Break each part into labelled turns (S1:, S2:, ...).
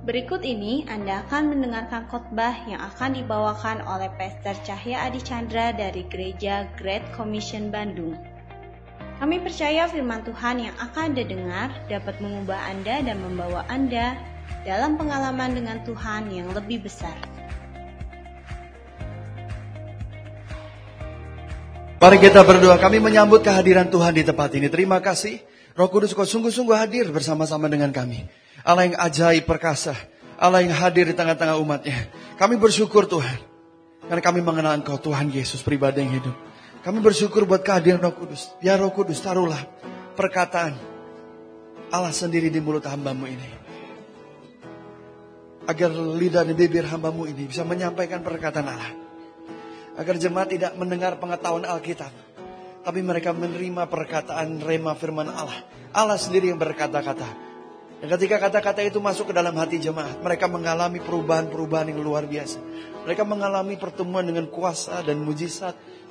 S1: Berikut ini Anda akan mendengarkan khotbah yang akan dibawakan oleh Pastor Cahya Adi Chandra dari Gereja Great Commission Bandung. Kami percaya firman Tuhan yang akan Anda dengar dapat mengubah Anda dan membawa Anda dalam pengalaman dengan Tuhan yang lebih besar.
S2: Mari kita berdoa, kami menyambut kehadiran Tuhan di tempat ini. Terima kasih, Roh Kudus kau sungguh-sungguh hadir bersama-sama dengan kami. Allah yang ajaib perkasa, Allah yang hadir di tengah-tengah umatnya. Kami bersyukur Tuhan, karena kami mengenal Engkau Tuhan Yesus pribadi yang hidup. Kami bersyukur buat kehadiran Roh Kudus. Ya Roh Kudus, taruhlah perkataan Allah sendiri di mulut hamba-Mu ini. Agar lidah dan bibir hamba-Mu ini bisa menyampaikan perkataan Allah. Agar jemaat tidak mendengar pengetahuan Alkitab, tapi mereka menerima perkataan rema firman Allah. Allah sendiri yang berkata-kata. Dan ketika kata-kata itu masuk ke dalam hati jemaat, mereka mengalami perubahan-perubahan yang luar biasa. Mereka mengalami pertemuan dengan kuasa dan mujizat.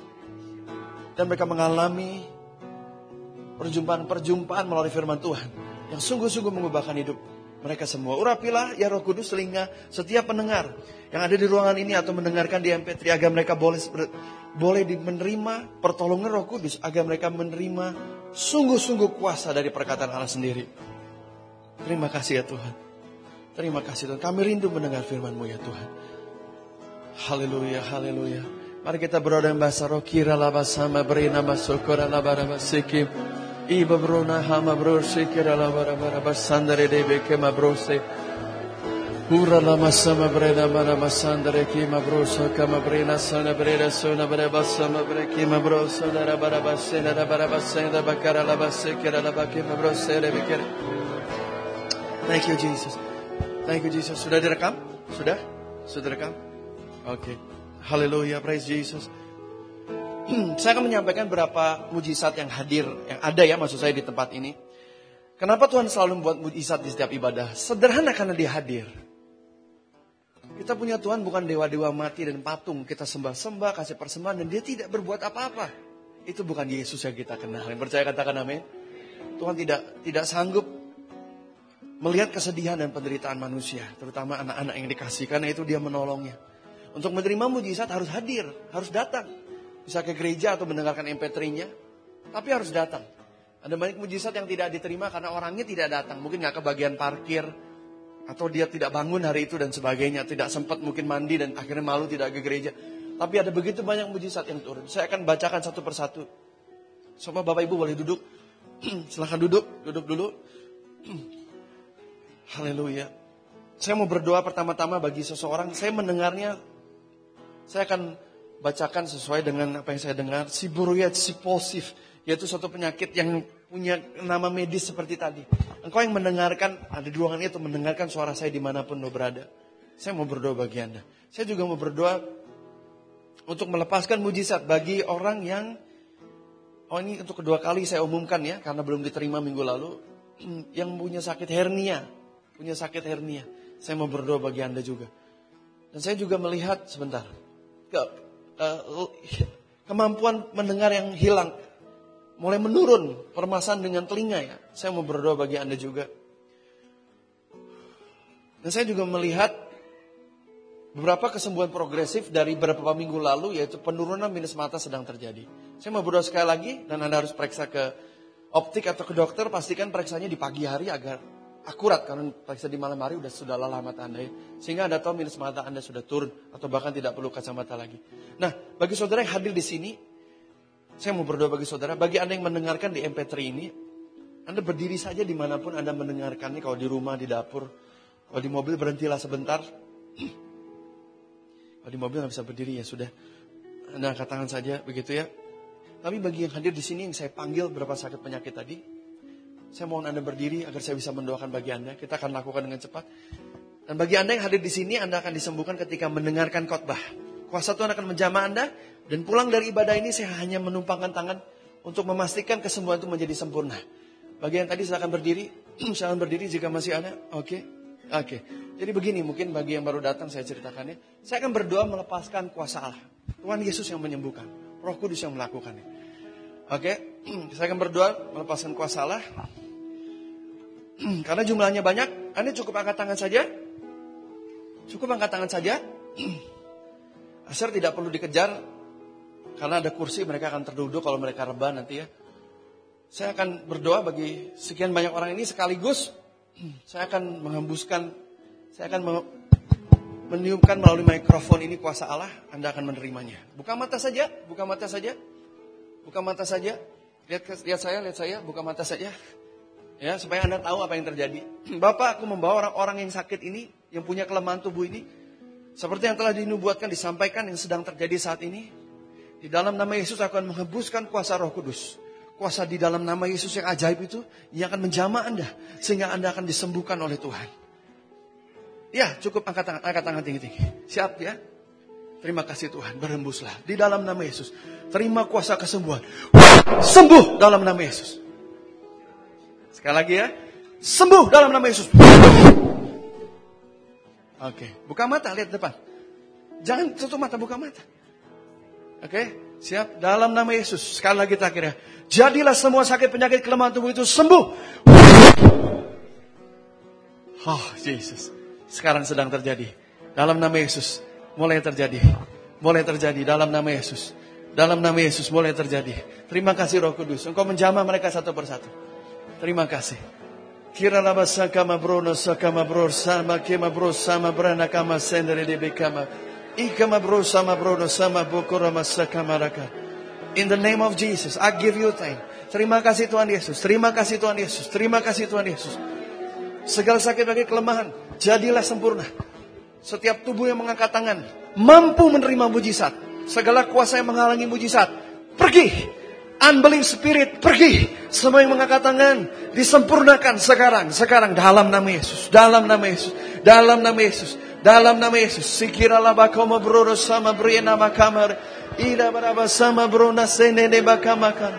S2: Dan mereka mengalami perjumpaan-perjumpaan melalui firman Tuhan yang sungguh-sungguh mengubahkan hidup mereka semua. Urapilah ya Roh Kudus telinga setiap pendengar yang ada di ruangan ini atau mendengarkan di MP3 agar mereka boleh menerima pertolongan Roh Kudus, agar mereka menerima sungguh-sungguh kuasa dari perkataan Allah sendiri. Terima kasih ya Tuhan. Terima kasih Tuhan. Kami rindu mendengar firman-Mu ya Tuhan. Haleluya, haleluya. Mari kita berdoa dalam bahasa roh. Kira laba sama berina masukura laba raba sikim. Iba bruna hama bro sikira laba raba raba sandare debe kema brose. Pura lama sama berina mana masandare kima broso kama berina sana berina sona beraba sama berkima broso raba raba sena raba raba sena bakara laba sikira laba kima brose debe kira. Thank you Jesus. Thank you Jesus. Sudah direkam? Sudah? Sudah direkam? Oke. Haleluya, praise Jesus. Saya akan menyampaikan beberapa mujizat yang hadir, yang ada ya maksud saya di tempat ini. Kenapa Tuhan selalu membuat mujizat di setiap ibadah? Sederhana karena Dia hadir. Kita punya Tuhan bukan dewa-dewa mati dan patung. Kita sembah-sembah, kasih persembahan dan Dia tidak berbuat apa-apa. Itu bukan Yesus yang kita kenal. Yang percaya katakan amin. Tuhan tidak sanggup melihat kesedihan dan penderitaan manusia, terutama anak-anak yang dikasih, karena itu Dia menolongnya. Untuk menerima mujizat harus hadir, harus datang. Bisa ke gereja atau mendengarkan MP3-nya, tapi harus datang. Ada banyak mujizat yang tidak diterima karena orangnya tidak datang. Mungkin gak kebagian parkir, atau dia tidak bangun hari itu dan sebagainya. Tidak sempat mungkin mandi dan akhirnya malu tidak ke gereja. Tapi ada begitu banyak mujizat yang turun. Saya akan bacakan satu persatu. Semua Bapak Ibu boleh duduk. Silahkan duduk dulu. Haleluya. Saya mau berdoa pertama-tama bagi seseorang. Saya mendengarnya, saya akan bacakan sesuai dengan apa yang saya dengar. Siborrhoeosis, yaitu suatu penyakit yang punya nama medis seperti tadi. Engkau yang mendengarkan, ada di ruangan itu, mendengarkan suara saya dimanapun lo berada. Saya mau berdoa bagi Anda. Saya juga mau berdoa untuk melepaskan mujizat bagi orang yang, ini untuk kedua kali saya umumkan ya, karena belum diterima minggu lalu, yang punya sakit hernia. Saya mau berdoa bagi Anda juga. Dan saya juga melihat sebentar kemampuan mendengar yang hilang mulai menurun, permasalahan dengan telinga ya. Saya mau berdoa bagi Anda juga. Dan saya juga melihat beberapa kesembuhan progresif dari beberapa minggu lalu, yaitu penurunan minus mata sedang terjadi. Saya mau berdoa sekali lagi, dan Anda harus periksa ke optik atau ke dokter. Pastikan periksanya di pagi hari agar akurat, karena periksa di malam hari sudah lelah mata Anda ya. Sehingga Anda tahu minus mata Anda sudah turun atau bahkan tidak perlu kacamata lagi. Nah, bagi saudara yang hadir di sini, saya mau berdoa bagi saudara. Bagi Anda yang mendengarkan di MP3 ini, Anda berdiri saja dimanapun Anda mendengarkannya. Kalau di rumah, di dapur, kalau di mobil berhentilah sebentar. Kalau di mobil nggak bisa berdiri ya sudah. Anda angkat tangan saja begitu ya. Tapi bagi yang hadir di sini yang saya panggil berapa sakit penyakit tadi, saya mohon Anda berdiri agar saya bisa mendoakan bagi Anda. Kita akan lakukan dengan cepat. Dan bagi Anda yang hadir di sini, Anda akan disembuhkan ketika mendengarkan khotbah. Kuasa Tuhan akan menjamah Anda. Dan pulang dari ibadah ini, saya hanya menumpangkan tangan untuk memastikan kesembuhan itu menjadi sempurna. Bagi yang tadi silakan berdiri. Silakan berdiri jika masih ada. Oke. Jadi begini, mungkin bagi yang baru datang saya ceritakannya. Saya akan berdoa melepaskan kuasa Allah. Tuhan Yesus yang menyembuhkan. Roh Kudus yang melakukannya. Oke. Saya akan berdoa melepaskan kuasa Allah. Karena jumlahnya banyak, Anda cukup angkat tangan saja. Cukup angkat tangan saja. Asar tidak perlu dikejar. Karena ada kursi, mereka akan terduduk kalau mereka rebah nanti ya. Saya akan berdoa bagi sekian banyak orang ini sekaligus. Saya akan menghembuskan, saya akan meniupkan melalui mikrofon ini kuasa Allah. Anda akan menerimanya. Buka mata saja, buka mata saja. Buka mata saja. Lihat saya, buka mata saja. Ya, supaya Anda tahu apa yang terjadi. Bapak, aku membawa orang-orang yang sakit ini, yang punya kelemahan tubuh ini, seperti yang telah dinubuatkan, disampaikan, yang sedang terjadi saat ini. Di dalam nama Yesus akan menghembuskan kuasa Roh Kudus. Kuasa di dalam nama Yesus yang ajaib itu, yang akan menjamah Anda, sehingga Anda akan disembuhkan oleh Tuhan. Ya, cukup angkat tangan tinggi-tinggi. Siap ya? Terima kasih Tuhan, berhembuslah. Di dalam nama Yesus, terima kuasa kesembuhan. Sembuh dalam nama Yesus. Sekali lagi ya. Sembuh dalam nama Yesus. Oke. Buka mata, lihat depan. Jangan tutup mata, buka mata. Oke. Siap. Dalam nama Yesus. Sekali lagi terakhir ya. Jadilah semua sakit penyakit kelemahan tubuh itu sembuh. Oh Yesus. Sekarang sedang terjadi. Dalam nama Yesus. Mulai terjadi. Mulai terjadi dalam nama Yesus. Dalam nama Yesus mulai terjadi. Terima kasih Roh Kudus. Engkau menjamah mereka satu persatu. Terima kasih. Kira laba sakama brono sakama bro sama kema bro sama brana kama sendere de bekama. Ikama bro sama brono sama bokora masakama raka. In the name of Jesus, I give you thanks. Terima kasih Tuhan Yesus. Terima kasih Tuhan Yesus. Terima kasih Tuhan Yesus. Segala sakit bagi kelemahan, jadilah sempurna. Setiap tubuh yang mengangkat tangan mampu menerima mujizat. Segala kuasa yang menghalangi mujizat pergi. Unbelief spirit pergi. Semua yang mengangkat tangan disempurnakan sekarang dalam nama Yesus, dalam nama Yesus, dalam nama Yesus, dalam nama Yesus. Sikiralah bakoma brono sama briena makamar ida baraba sama brona senene bakamakan.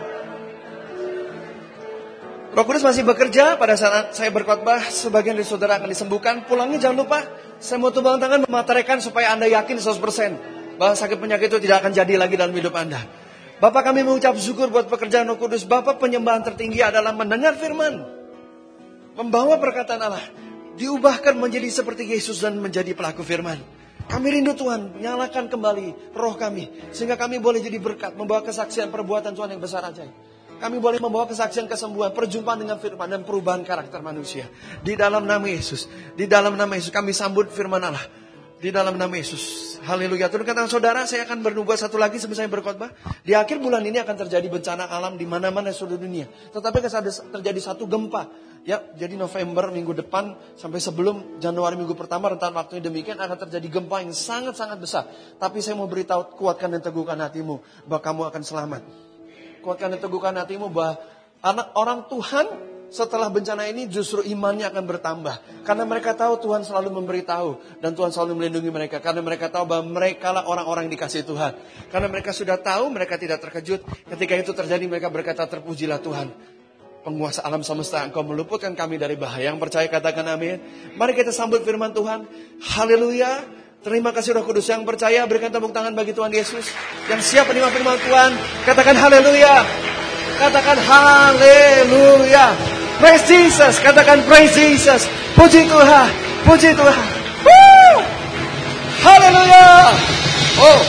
S2: Roh Kudus masih bekerja pada saat saya berkhotbah. Sebagian dari saudara akan disembuhkan. Pulangnya jangan lupa, saya mau tumbang tangan memateraikan supaya Anda yakin 100% bahwa sakit penyakit itu tidak akan jadi lagi dalam hidup Anda. Bapak, kami mengucap syukur buat pekerjaan Roh Kudus. Bapak, penyembahan tertinggi adalah mendengar firman, membawa perkataan Allah, diubahkan menjadi seperti Yesus dan menjadi pelaku firman. Kami rindu Tuhan, nyalakan kembali roh kami, sehingga kami boleh jadi berkat, membawa kesaksian perbuatan Tuhan yang besar ajaib. Kami boleh membawa kesaksian kesembuhan, perjumpaan dengan firman, dan perubahan karakter manusia. Di dalam nama Yesus, di dalam nama Yesus kami sambut firman Allah. Di dalam nama Yesus. Haleluya. Turunkan tangan saudara, saya akan bernubuat satu lagi sebelum saya berkhotbah. Di akhir bulan ini akan terjadi bencana alam di mana-mana seluruh dunia. Tetapi akan terjadi satu gempa. Ya, jadi November minggu depan sampai sebelum Januari minggu pertama, rentan waktunya demikian, akan terjadi gempa yang sangat-sangat besar. Tapi saya mau beritahu, kuatkan dan teguhkan hatimu bahwa kamu akan selamat. Kuatkan dan teguhkan hatimu bahwa anak orang Tuhan setelah bencana ini justru imannya akan bertambah. Karena mereka tahu Tuhan selalu memberitahu. Dan Tuhan selalu melindungi mereka. Karena mereka tahu bahwa mereka lah orang-orang yang dikasihi Tuhan. Karena mereka sudah tahu, mereka tidak terkejut. Ketika itu terjadi mereka berkata, terpujilah Tuhan, penguasa alam semesta, Engkau meluputkan kami dari bahaya. Yang percaya katakan amin. Mari kita sambut firman Tuhan. Haleluya. Terima kasih Roh Kudus. Yang percaya berikan tepuk tangan bagi Tuhan Yesus. Yang siap menerima firman Tuhan, katakan haleluya. Katakan haleluya. Praise Jesus. Katakan praise Jesus. Puji Tuhan. Puji Tuhan. Haleluya. Oh.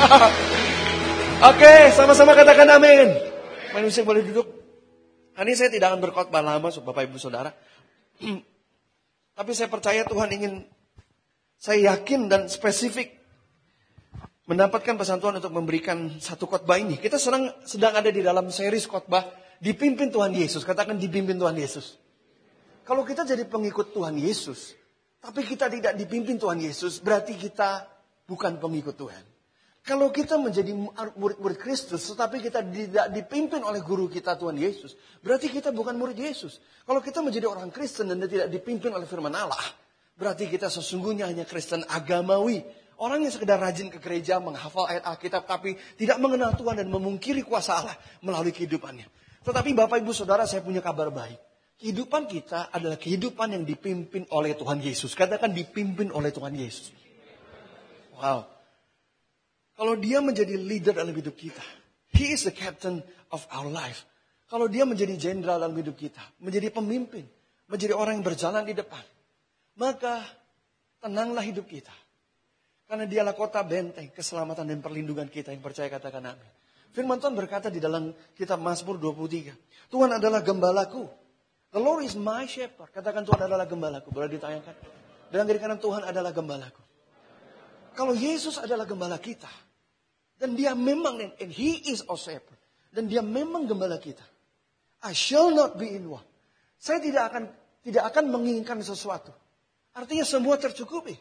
S2: Oke, sama-sama katakan amin. Manusia boleh duduk. Hari ini saya tidak akan berkhotbah lama, Bapak Ibu Saudara. Tapi saya percaya Tuhan ingin, saya yakin dan spesifik mendapatkan pesan Tuhan untuk memberikan satu khotbah ini. Kita sedang ada di dalam series khotbah dipimpin Tuhan Yesus. Katakan dipimpin Tuhan Yesus. Kalau kita jadi pengikut Tuhan Yesus, tapi kita tidak dipimpin Tuhan Yesus, berarti kita bukan pengikut Tuhan. Kalau kita menjadi murid-murid Kristus, tetapi kita tidak dipimpin oleh guru kita Tuhan Yesus, berarti kita bukan murid Yesus. Kalau kita menjadi orang Kristen dan tidak dipimpin oleh firman Allah, berarti kita sesungguhnya hanya Kristen agamawi. Orang yang sekedar rajin ke gereja, menghafal ayat Alkitab, tapi tidak mengenal Tuhan dan memungkiri kuasa Allah melalui kehidupannya. Tetapi Bapak Ibu Saudara, saya punya kabar baik. Kehidupan kita adalah kehidupan yang dipimpin oleh Tuhan Yesus. Katakan dipimpin oleh Tuhan Yesus. Wow. Kalau dia menjadi leader dalam hidup kita, He is the captain of our life. Kalau dia menjadi jenderal dalam hidup kita, menjadi pemimpin, menjadi orang yang berjalan di depan, maka Tenanglah hidup kita. Karena dialah kota benteng, keselamatan dan perlindungan kita. Yang percaya katakan amin. Firman Tuhan berkata di dalam kitab Mazmur 23. Tuhan adalah gembalaku. The Lord is my shepherd. Katakan Tuhan adalah gembalaku. Boleh ditayangkan? Dalam kiri kanan Tuhan adalah gembalaku. Kalau Yesus adalah gembala kita. Dan dia memang, and He is our shepherd. Dan dia memang gembala kita. I shall not be in want. Saya tidak akan menginginkan sesuatu. Artinya semua tercukupi.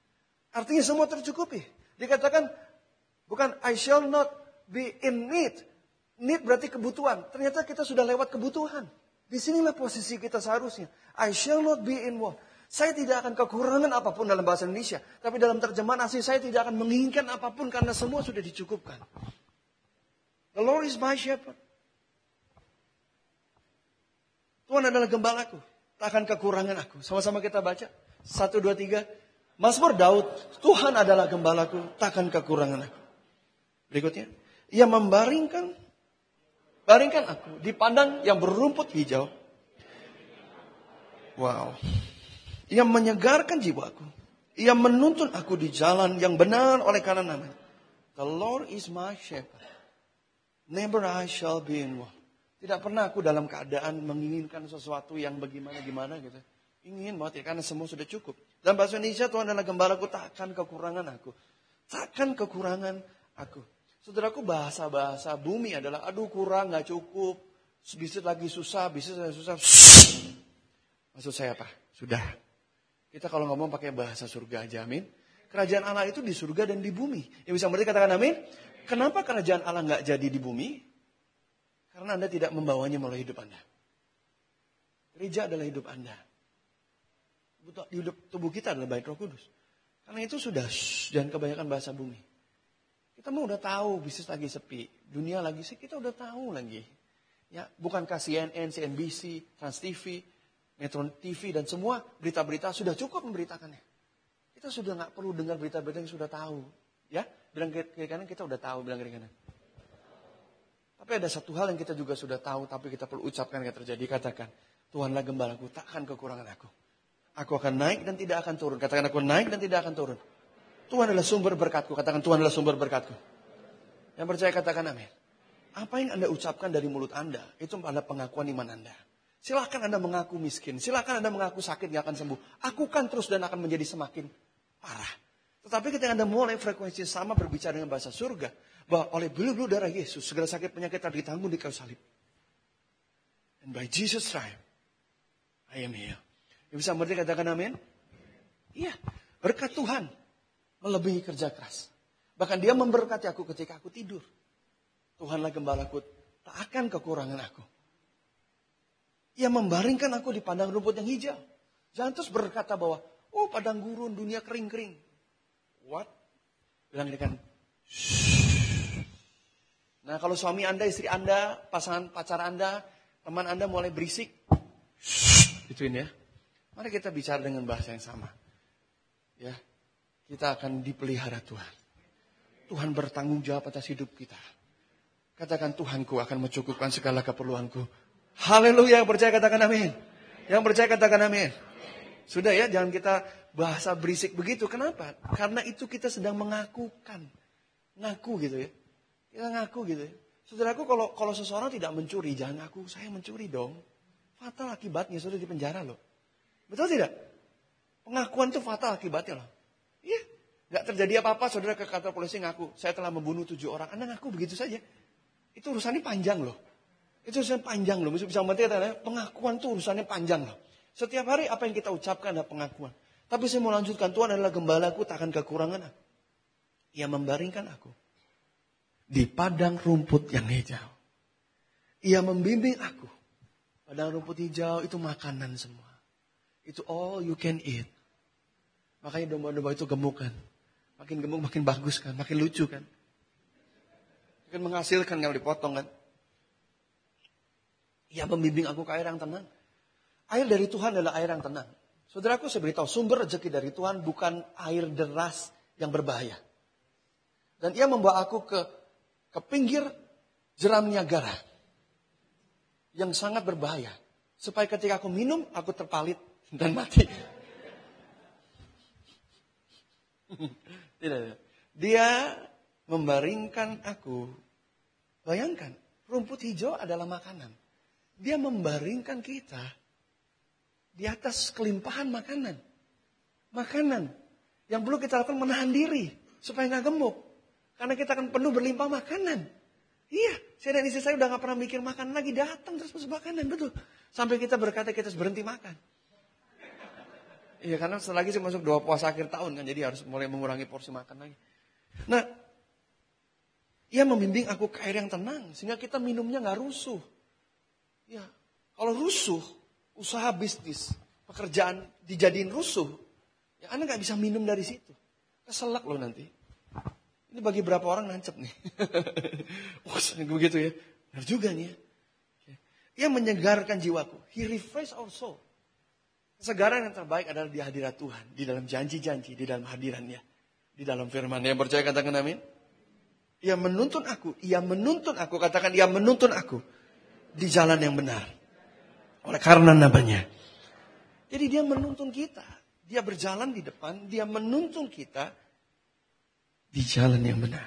S2: Dikatakan bukan I shall not be in need. Need berarti kebutuhan. Ternyata kita sudah lewat kebutuhan. Disinilah posisi kita seharusnya. I shall not be in want. Saya tidak akan kekurangan apapun dalam bahasa Indonesia. Tapi dalam terjemahan asli saya tidak akan menginginkan apapun karena semua sudah dicukupkan. The Lord is my shepherd. Tuhan adalah gembalaku. Tak akan kekurangan aku. Sama-sama kita baca. 1, 2, 3. Mazmur Daud. Tuhan adalah gembalaku. Tak akan kekurangan aku. Berikutnya. Ia membaringkan aku di padang yang berumput hijau. Wow. Ia menyegarkan jiwaku. Ia menuntun aku di jalan yang benar oleh karena namanya. The Lord is my shepherd. Never I shall be in want. Tidak pernah aku dalam keadaan menginginkan sesuatu yang bagaimana gitu. Ingin banget ya, karena semua sudah cukup. Dalam bahasa Indonesia Tuhan adalah gembalaku, takkan kekurangan aku. Takkan kekurangan aku. Saudaraku, bahasa bumi adalah aduh kurang, gak cukup. Bisnis lagi susah. Maksud saya apa? Sudah. Kita kalau ngomong pakai bahasa surga aja, amin. Kerajaan Allah itu di surga dan di bumi. Yang bisa berarti katakan amin. Kenapa kerajaan Allah gak jadi di bumi? Karena Anda tidak membawanya melalui hidup Anda. Gereja adalah hidup Anda. Hidup tubuh kita adalah bait Roh Kudus. Karena itu sudah, jangan kebanyakan bahasa bumi. Kita mau udah tahu bisnis lagi sepi, dunia lagi sepi, kita udah tahu lagi. Ya, bukankah CNN, CNBC, Trans TV, Metro TV dan semua berita-berita sudah cukup memberitakannya. Kita sudah nggak perlu dengar berita-berita yang sudah tahu. Ya, bilang kiri kanan kita udah tahu, bilang kiri kanan. Tapi ada satu hal yang kita juga sudah tahu, tapi kita perlu ucapkan yang terjadi. Katakan, Tuhanlah gembalaku, takkan kekurangan aku. Aku akan naik dan tidak akan turun. Katakan, aku naik dan tidak akan turun. Tuhan adalah sumber berkatku. Katakan, Tuhan adalah sumber berkatku. Yang percaya katakan amin. Apa yang Anda ucapkan dari mulut Anda, itu adalah pengakuan iman Anda. Silakan Anda mengaku miskin. Silakan Anda mengaku sakit, gak akan sembuh. Akukan terus dan akan menjadi semakin parah. Tetapi ketika Anda mulai frekuensi sama berbicara dengan bahasa surga, bahwa oleh bulu-bulu darah Yesus, segala sakit penyakit telah ditanggung di kayu salib. And by Jesus' stripes, I am healed. Yang bisa mengerti katakan amin? Iya, berkat Tuhan melebihi kerja keras. Bahkan dia memberkati aku ketika aku tidur. Tuhanlah gembalaku, tak akan kekurangan aku. Ia membaringkan aku di padang rumput yang hijau. Jangan terus berkata bahwa, oh padang gurun, dunia kering-kering. What? Bilang dia kan, nah kalau suami Anda, istri Anda, pasangan pacar Anda, teman Anda mulai berisik, gituin ya. Mari kita bicara dengan bahasa yang sama. Ya, kita akan dipelihara Tuhan. Tuhan bertanggung jawab atas hidup kita. Katakan, Tuhanku akan mencukupkan segala keperluanku. Haleluya, yang percaya katakan amin. Yang percaya katakan amin. Sudah ya, jangan kita bahasa berisik begitu. Kenapa? Karena itu kita sedang mengakukan. Ngaku gitu ya. Kita ngaku gitu ya. Saudaraku, kalau seseorang tidak mencuri, jangan ngaku, saya mencuri dong. Fatal akibatnya, sudah di penjara loh. Betul tidak? Pengakuan itu fatal akibatnya loh. Iya. Gak terjadi apa-apa, saudara ke kantor polisi ngaku, saya telah membunuh 7 orang. Anda ngaku begitu saja. Itu urusannya panjang loh. Itu urusannya panjang loh. Bisa mengerti katanya, pengakuan itu urusannya panjang loh. Setiap hari apa yang kita ucapkan adalah pengakuan. Tapi saya mau lanjutkan, Tuhan adalah gembalaku, takkan kekurangan aku. Ia membaringkan aku di padang rumput yang hijau. Ia membimbing aku. Padang rumput hijau itu makanan semua. Itu all you can eat. Makanya domba-domba itu gemuk kan. Makin gemuk makin bagus kan. Makin lucu kan. Makin menghasilkan kalau dipotong kan. Ia membimbing aku ke air yang tenang. Air dari Tuhan adalah air yang tenang. Saudaraku, saya beritahu, sumber rezeki dari Tuhan bukan air deras yang berbahaya. Dan ia membawa aku ke pinggir jeram Niagara. Yang sangat berbahaya. Supaya ketika aku minum, aku terpalit dan mati. Tidak. Dia membaringkan aku. Bayangkan, rumput hijau adalah makanan. Dia membaringkan kita di atas kelimpahan makanan. Makanan yang perlu kita lakukan menahan diri supaya nggak gemuk. Karena kita akan penuh berlimpah makanan. Iya, saya dan istri saya udah nggak pernah mikir makan lagi, datang terus makanan, betul. Sampai kita berkata kita harus berhenti makan. Iya, karena setelah lagi saya masuk 2 puasa akhir tahun kan, jadi harus mulai mengurangi porsi makan lagi. Nah, ia membimbing aku ke air yang tenang sehingga kita minumnya nggak rusuh. Ya, kalau rusuh, usaha bisnis, pekerjaan dijadiin rusuh, ya Anda nggak bisa minum dari situ. Keselak loh nanti. Ini bagi berapa orang nancep nih. Wah, begitu ya. Benar juga nih ya. Ia menyegarkan jiwaku. He refresh our soul. Kesegaran yang terbaik adalah di hadirat Tuhan. Di dalam janji-janji, di dalam hadirannya. Di dalam firman. Yang percaya katakan amin. Ia menuntun aku. Ia menuntun aku. Katakan ia menuntun aku. Di jalan yang benar. Oleh karena namanya. Jadi dia menuntun kita. Dia berjalan di depan. Dia menuntun kita. Di jalan yang benar.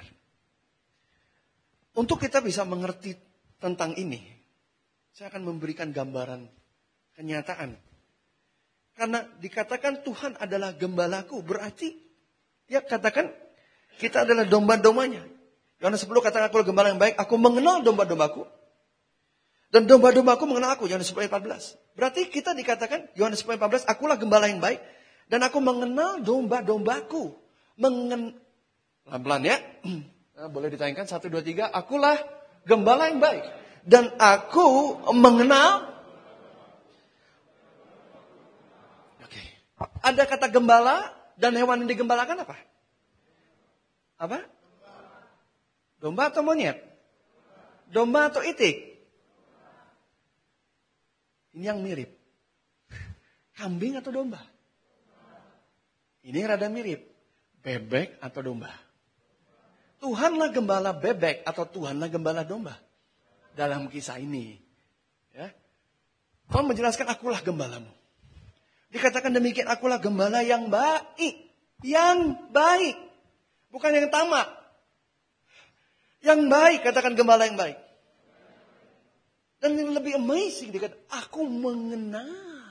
S2: Untuk kita bisa mengerti tentang ini. Saya akan memberikan gambaran. Kenyataan. Karena dikatakan Tuhan adalah gembalaku. Berarti. Ya katakan. Kita adalah domba-dombanya. Yohanes 10 katakan aku gembala yang baik. Aku mengenal domba-dombaku. Dan domba-dombaku mengenal aku. Yohanes 10:14. Berarti kita dikatakan. Yohanes 10:14. Akulah gembala yang baik. Dan aku mengenal domba-dombaku. Pelan-pelan ya. Nah, boleh ditayangkan 1, 2, 3. Akulah gembala yang baik. Dan aku mengenal. Oke. Ada kata gembala. Dan hewan yang digembalakan apa? Apa? Domba atau monyet? Domba atau itik? Ini yang mirip. Kambing atau domba? Ini yang rada mirip. Bebek atau domba? Tuhanlah gembala bebek atau Tuhanlah gembala domba? Dalam kisah ini. Ya. Tuhan menjelaskan akulah gembalamu. Dikatakan demikian akulah gembala yang baik. Yang baik. Bukan yang tamak. Yang baik, katakan gembala yang baik. Dan yang lebih amazing, dikatakan aku mengenal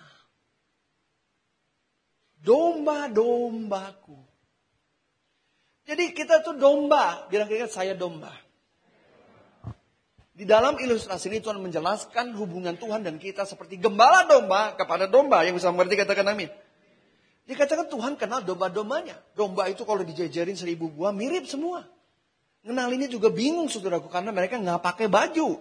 S2: domba-dombaku. Jadi kita tuh domba. Bilang kira saya domba. Di dalam ilustrasi ini Tuhan menjelaskan hubungan Tuhan dan kita seperti gembala domba kepada domba. Yang bisa mengerti katakan amin. Dikatakan Tuhan kenal domba-dombanya. Domba itu kalau dijejerin 1000 buah mirip semua. Ngenalinnya juga bingung saudaraku. Karena mereka gak pakai baju.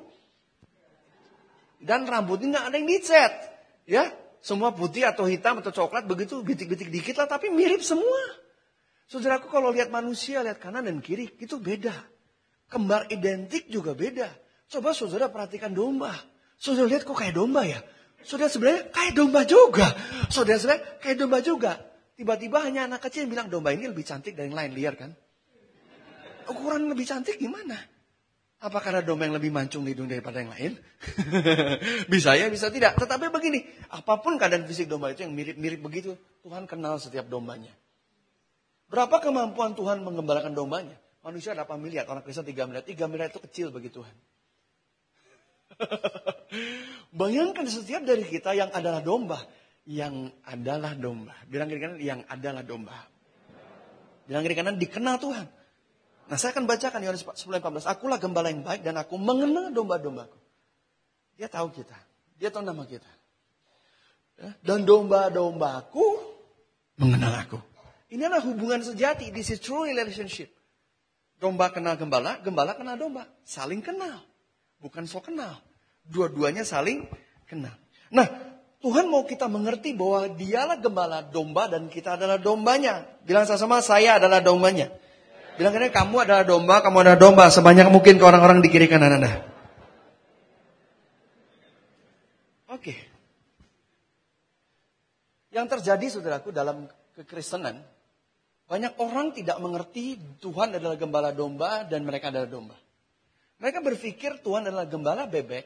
S2: Dan rambutnya gak ada yang dicet. Ya, semua putih atau hitam atau coklat begitu. Bitik-bitik dikit lah tapi mirip semua. Saudaraku kalau lihat manusia, lihat kanan dan kiri, itu beda. Kembar identik juga beda. Coba saudara perhatikan domba. Saudara lihat kok kayak domba ya? Saudara sebenarnya kayak domba juga. Saudara sebenarnya kayak domba juga. Tiba-tiba hanya anak kecil yang bilang domba ini lebih cantik dari yang lain, liar kan? Ukuran lebih cantik gimana? Apa karena domba yang lebih mancung hidung daripada yang lain? Bisa ya, bisa tidak. Tetapi begini, apapun keadaan fisik domba itu yang mirip-mirip begitu, Tuhan kenal setiap dombanya. Berapa kemampuan Tuhan mengembalakan dombanya? Manusia ada 8 miliar, orang Kristen 3 miliar. 3 miliar itu kecil bagi Tuhan. Bayangkan setiap dari kita yang adalah domba. Yang adalah domba. Bilang kiri kanan, yang adalah domba. Bilang kiri kanan, dikenal Tuhan. Nah saya akan bacakan Yohanes 10:14. Akulah gembala yang baik dan aku mengenal domba-dombaku. Dia tahu kita. Dia tahu nama kita. Dan domba-dombaku mengenal aku. Ini adalah hubungan sejati. This is true relationship. Domba kenal gembala, gembala kenal domba. Saling kenal. Bukan so kenal. Dua-duanya saling kenal. Nah, Tuhan mau kita mengerti bahwa dialah gembala domba dan kita adalah dombanya. Bilang sama-sama, saya adalah dombanya. Bilang katanya, kamu adalah domba, kamu adalah domba. Sebanyak mungkin ke orang-orang di kiri kanan Anda. Oke. Yang terjadi saudaraku dalam kekristenan, banyak orang tidak mengerti Tuhan adalah gembala domba dan mereka adalah domba. Mereka berpikir Tuhan adalah gembala bebek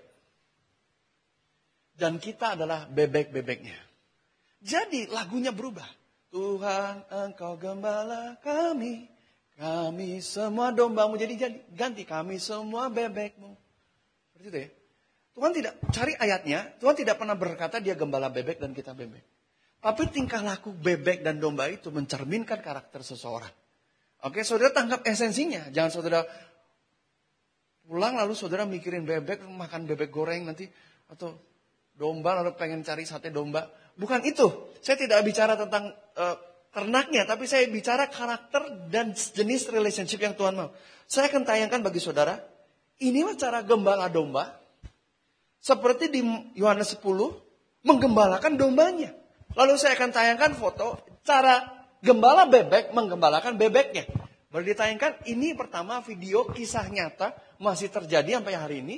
S2: dan kita adalah bebek-bebeknya. Jadi lagunya berubah. Tuhan Engkau gembala kami. Kami semua dombamu. Jadi ganti kami semua bebekmu. Seperti itu ya. Tuhan tidak cari ayatnya. Tuhan tidak pernah berkata dia gembala bebek dan kita bebek. Tapi tingkah laku bebek dan domba itu mencerminkan karakter seseorang. Oke, saudara tangkap esensinya. Jangan saudara pulang lalu saudara mikirin bebek, makan bebek goreng nanti. Atau domba lalu pengen cari sate domba. Bukan itu. Saya tidak bicara tentang ternaknya, tapi saya bicara karakter dan jenis relationship yang Tuhan mau. Saya akan tayangkan bagi saudara, inilah cara gembala domba. Seperti di Yohanes 10, menggembalakan dombanya. Lalu saya akan tayangkan foto, cara gembala bebek menggembalakan bebeknya. Baru ditayangkan, ini pertama video kisah nyata, masih terjadi sampai hari ini.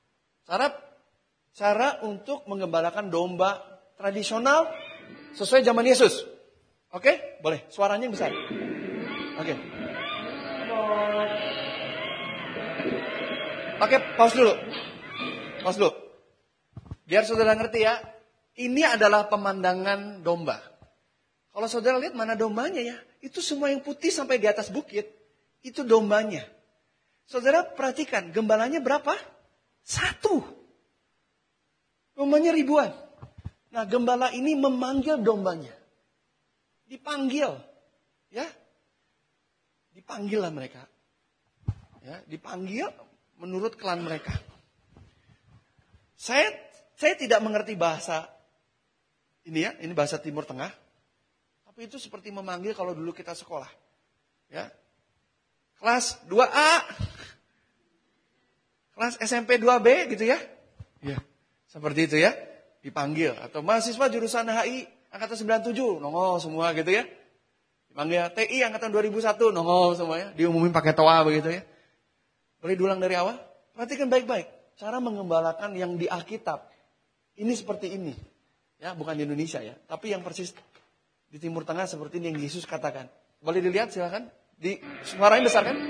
S2: Cara untuk menggembalakan domba tradisional sesuai zaman Yesus. Oke, boleh. Suaranya yang besar. Oke. Oke, pause dulu. Pause dulu. Biar saudara ngerti ya. Ini adalah pemandangan domba. Kalau saudara lihat mana dombanya ya. Itu semua yang putih sampai di atas bukit. Itu dombanya. Saudara perhatikan, gembalanya berapa? 1. Dombanya ribuan. Nah, gembala ini memanggil dombanya. Dipanggil, ya, dipanggil lah mereka, ya, dipanggil menurut klan mereka. Saya tidak mengerti bahasa ini ya, ini bahasa Timur Tengah, tapi itu seperti memanggil kalau dulu kita sekolah, ya, kelas 2A, kelas SMP 2B gitu ya, ya, seperti itu ya, dipanggil atau mahasiswa jurusan HI. Angkatan 97, nongol semua gitu ya. Dipanggil TI angkatan 2001, nongol semuanya. Diumumin pakai toa begitu ya. Boleh diulang dari awal? Perhatikan baik-baik. Cara mengembalakan yang di Alkitab. Ini seperti ini. Ya, bukan di Indonesia ya. Tapi yang persis di Timur Tengah seperti ini yang Yesus katakan. Boleh dilihat silakan. Suaranya besar kan?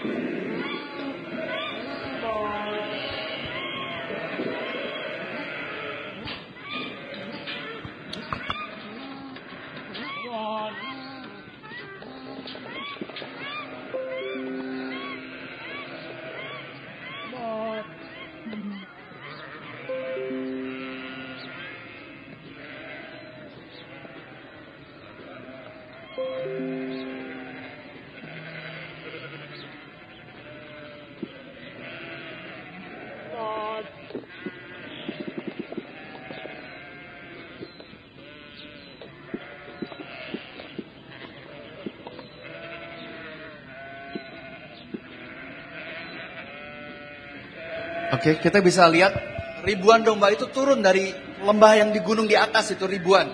S2: Oke, kita bisa lihat ribuan domba itu turun dari lembah yang di gunung di atas itu ribuan.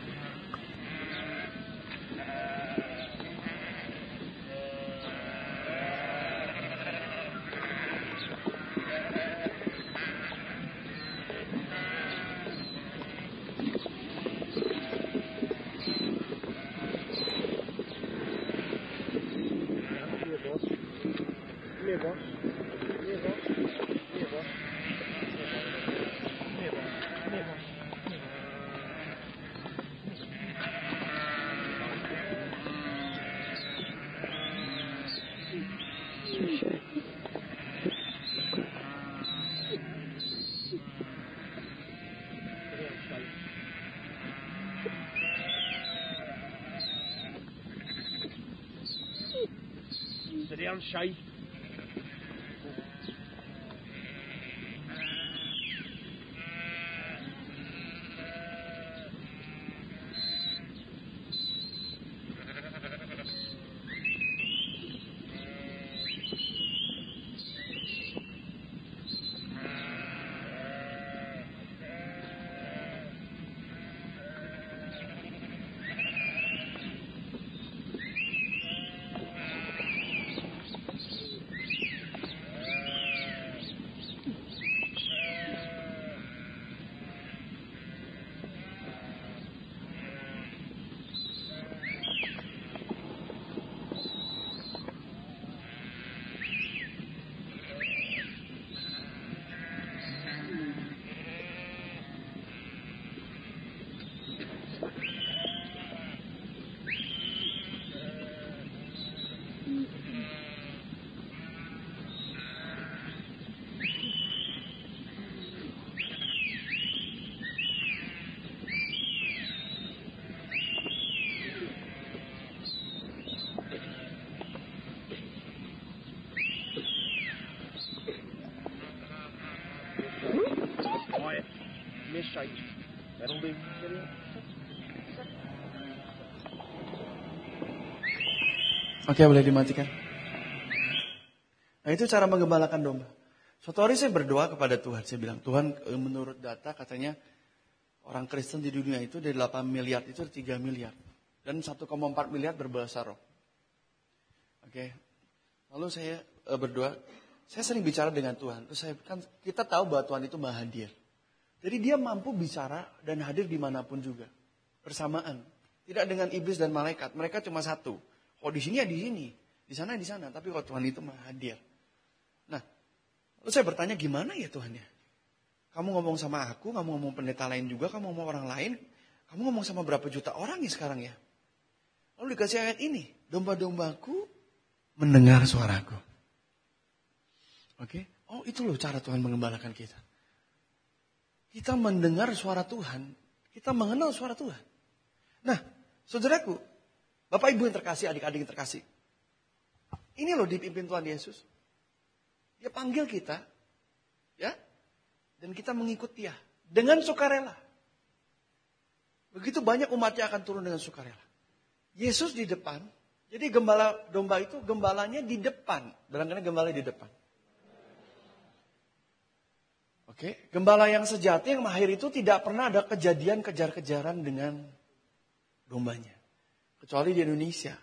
S3: Serian Schei. Ambil.
S2: Oke, boleh dimatikan. Nah, itu cara menggembalakan domba. Suatu hari saya berdoa kepada Tuhan. Saya bilang, Tuhan, menurut data katanya orang Kristen di dunia itu dari 8 miliar itu 3 miliar. Dan 1,4 miliar berbahasa roh. Oke. Lalu saya berdoa. Saya sering bicara dengan Tuhan. Terus kita tahu bahwa Tuhan itu maha hadir. Jadi dia mampu bicara dan hadir dimanapun juga. Bersamaan. Tidak dengan iblis dan malaikat. Mereka cuma satu. Oh di sini ya di sini. Di sana di sana. Tapi kalau Tuhan itu maha hadir. Nah. Lalu saya bertanya gimana ya Tuhan ya? Kamu ngomong sama aku. Kamu ngomong pendeta lain juga. Kamu ngomong orang lain. Kamu ngomong sama berapa juta orang ya sekarang ya? Lalu dikasih ayat ini. Domba-dombaku mendengar suaraku. Oke, oh itu loh cara Tuhan mengembalakan kita. Kita mendengar suara Tuhan, kita mengenal suara Tuhan. Nah, saudaraku, Bapak Ibu yang terkasih, adik-adik yang terkasih. Ini loh dipimpin Tuhan Yesus. Dia panggil kita, ya, dan kita mengikut Dia dengan sukarela. Begitu banyak umatnya akan turun dengan sukarela. Yesus di depan, jadi gembala domba itu gembalanya di depan, barangkali gembalanya di depan. Oke, gembala yang sejati, yang mahir itu tidak pernah ada kejadian kejar-kejaran dengan dombanya. Kecuali di Indonesia.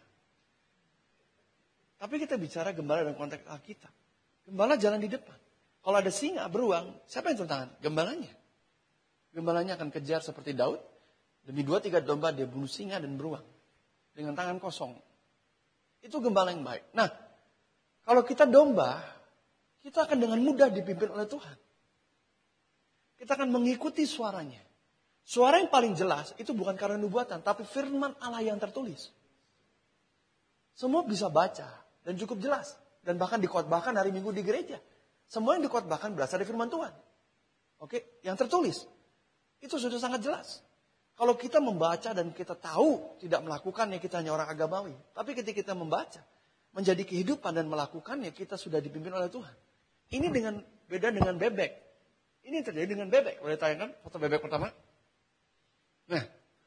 S2: Tapi kita bicara gembala dalam konteks Alkitab. Gembala jalan di depan. Kalau ada singa, beruang, siapa yang turun tangan? Gembalanya. Gembalanya akan kejar seperti Daud. Demi 2-3 domba dia bunuh singa dan beruang. Dengan tangan kosong. Itu gembala yang baik. Nah, kalau kita domba, kita akan dengan mudah dipimpin oleh Tuhan. Kita akan mengikuti suaranya. Suara yang paling jelas itu bukan karena nubuatan, tapi firman Allah yang tertulis. Semua bisa baca dan cukup jelas. Dan bahkan dikhotbahkan hari Minggu di gereja. Semua yang dikhotbahkan berasal dari firman Tuhan. Oke, yang tertulis. Itu sudah sangat jelas. Kalau kita membaca dan kita tahu tidak melakukannya, kita hanya orang agamawi. Tapi ketika kita membaca, menjadi kehidupan dan melakukannya, kita sudah dipimpin oleh Tuhan. Ini beda dengan bebek. Ini yang terjadi dengan bebek. Boleh tayangkan foto bebek pertama? Nah.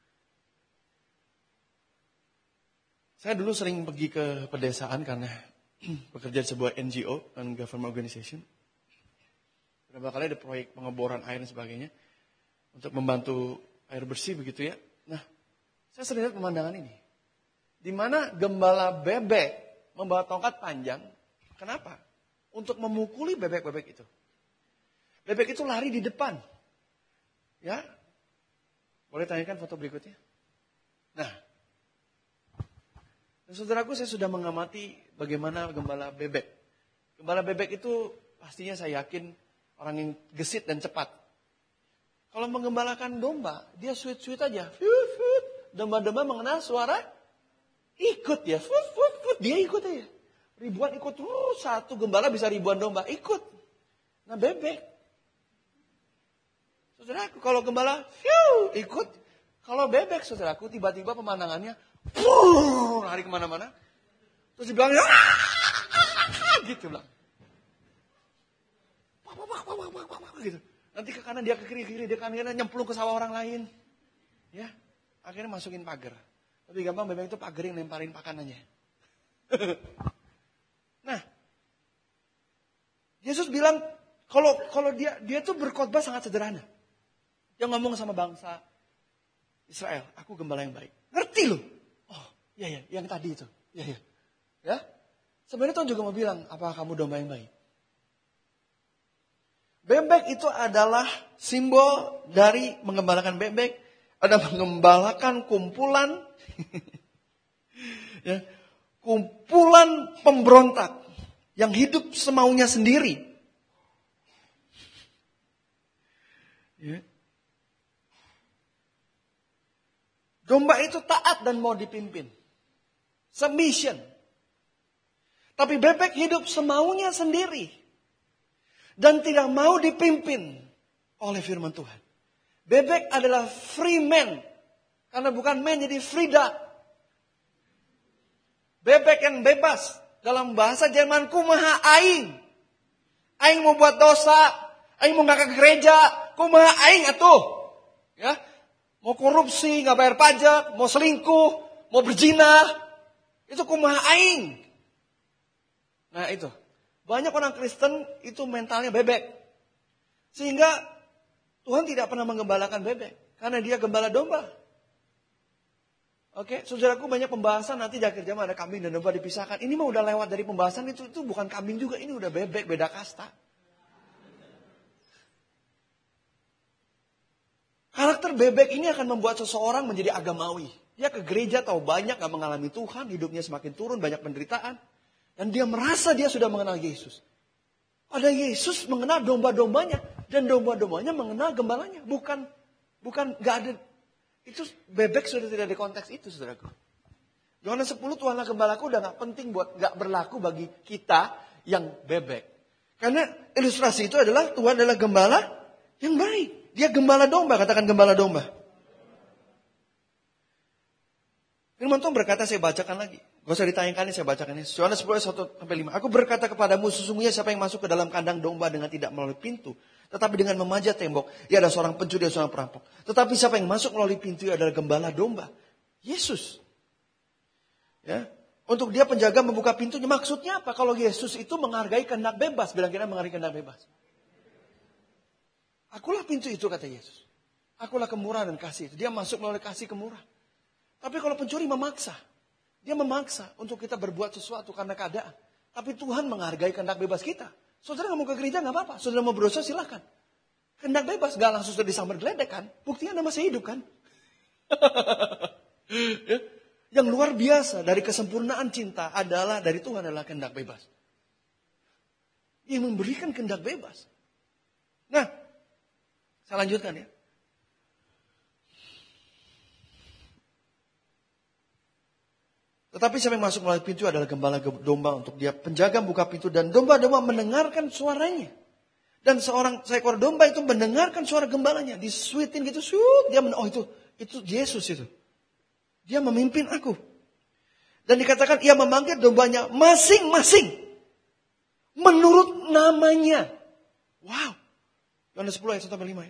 S2: Saya dulu sering pergi ke pedesaan karena bekerja di sebuah NGO, non-government organization. Beberapa kali ada proyek pengeboran air dan sebagainya. Untuk membantu air bersih begitu ya. Nah, saya sering lihat pemandangan ini. Di mana gembala bebek membawa tongkat panjang. Kenapa? Untuk memukuli bebek-bebek itu. Bebek itu lari di depan. Ya. Boleh tanyakan foto berikutnya. Nah. Dan saudaraku, saya sudah mengamati bagaimana gembala bebek. Gembala bebek itu pastinya saya yakin orang yang gesit dan cepat. Kalau menggembalakan domba, dia sweet-sweet aja. Domba-domba mengenal suara, ikut ya. Dia ikut aja. Ribuan ikut. Satu gembala bisa ribuan domba, ikut. Nah bebek. Saudaraku, kalau gembala, ikut. Kalau bebek, saudaraku, tiba-tiba pemandangannya, lari kemana-mana. Terus dibilang, gitu bilang. Gitu. Nanti ke kanan, dia ke kiri, dia ke kanan, nyemplung ke sawah orang lain. Ya, akhirnya masukin pagar. Lebih gampang bebek itu pagar yang lemparin pakanannya. Nah, Yesus bilang, kalau dia tuh berkhotbah sangat sederhana. Dia ngomong sama bangsa Israel, aku gembala yang baik. Ngerti loh. Oh, iya, yang tadi itu. Iya. Ya. Sebenarnya Tuhan juga mau bilang, apakah kamu domba yang baik? Bebek itu adalah simbol dari mengembalakan bebek. Ada mengembalakan kumpulan. Ya, kumpulan pemberontak. Yang hidup semaunya sendiri. Ya. Domba itu taat dan mau dipimpin. Submission. Tapi bebek hidup semaunya sendiri. Dan tidak mau dipimpin oleh firman Tuhan. Bebek adalah free man. Karena bukan man, jadi free dog. Bebek yang bebas. Dalam bahasa Jerman, kumaha aing. Aing mau buat dosa. Aing mau gak ke gereja. Kumaha aing atuh. Ya. Mau korupsi, nggak bayar pajak, mau selingkuh, mau berzina. Itu kumaha aing. Nah itu. Banyak orang Kristen itu mentalnya bebek. Sehingga Tuhan tidak pernah menggembalakan bebek. Karena dia gembala domba. Oke, saudaraku, banyak pembahasan nanti di akhir zaman ada kambing dan domba dipisahkan. Ini mah udah lewat dari pembahasan itu bukan kambing juga, ini udah bebek, beda kasta. Karakter bebek ini akan membuat seseorang menjadi agamawi. Dia ke gereja tahu banyak, gak mengalami Tuhan, hidupnya semakin turun, banyak penderitaan. Dan dia merasa dia sudah mengenal Yesus. Ada Yesus mengenal domba-dombanya dan domba-dombanya mengenal gembalanya. Bukan gak ada. Itu bebek sudah tidak ada konteks itu, saudaraku. Yohanes 10, Tuhanlah gembalaku udah gak penting gak berlaku bagi kita yang bebek. Karena ilustrasi itu adalah Tuhan adalah gembala yang baik. Dia gembala domba, katakan gembala domba. Firman Tuhan berkata, saya bacakan lagi. Gak usah ditanyakan, saya bacakan ini. Yohanes 10, 1-5. Aku berkata kepadamu, sesungguhnya siapa yang masuk ke dalam kandang domba dengan tidak melalui pintu, tetapi dengan memanjat tembok, ia adalah seorang pencuri, seorang perampok. Tetapi siapa yang masuk melalui pintu, ia adalah gembala domba. Yesus. Ya. Untuk dia penjaga membuka pintunya. Maksudnya apa? Kalau Yesus itu menghargai kehendak bebas. Bilang kira menghargai kehendak bebas. Akulah pintu itu, kata Yesus. Akulah kemurahan dan kasih itu. Dia masuk melalui kasih kemurahan. Tapi kalau pencuri memaksa. Dia memaksa untuk kita berbuat sesuatu karena keadaan. Tapi Tuhan menghargai kehendak bebas kita. Saudara nggak mau ke gereja nggak apa-apa. Saudara mau berusaha silakan. Kehendak bebas nggak langsung sudah disambar geledek kan. Buktinya Anda masih hidup kan. Ya. Yang luar biasa dari kesempurnaan cinta adalah dari Tuhan adalah kehendak bebas. Dia memberikan kehendak bebas. Nah, saya lanjutkan ya. Tetapi siapa yang masuk melalui pintu adalah gembala domba, untuk dia penjaga buka pintu dan domba-domba mendengarkan suaranya. Dan seekor domba itu mendengarkan suara gembalanya, disuitin gitu, dia itu Yesus itu. Dia memimpin aku. Dan dikatakan ia memanggil dombanya masing-masing menurut namanya. Wow. Yohanes 10 ayat 1-5 ya.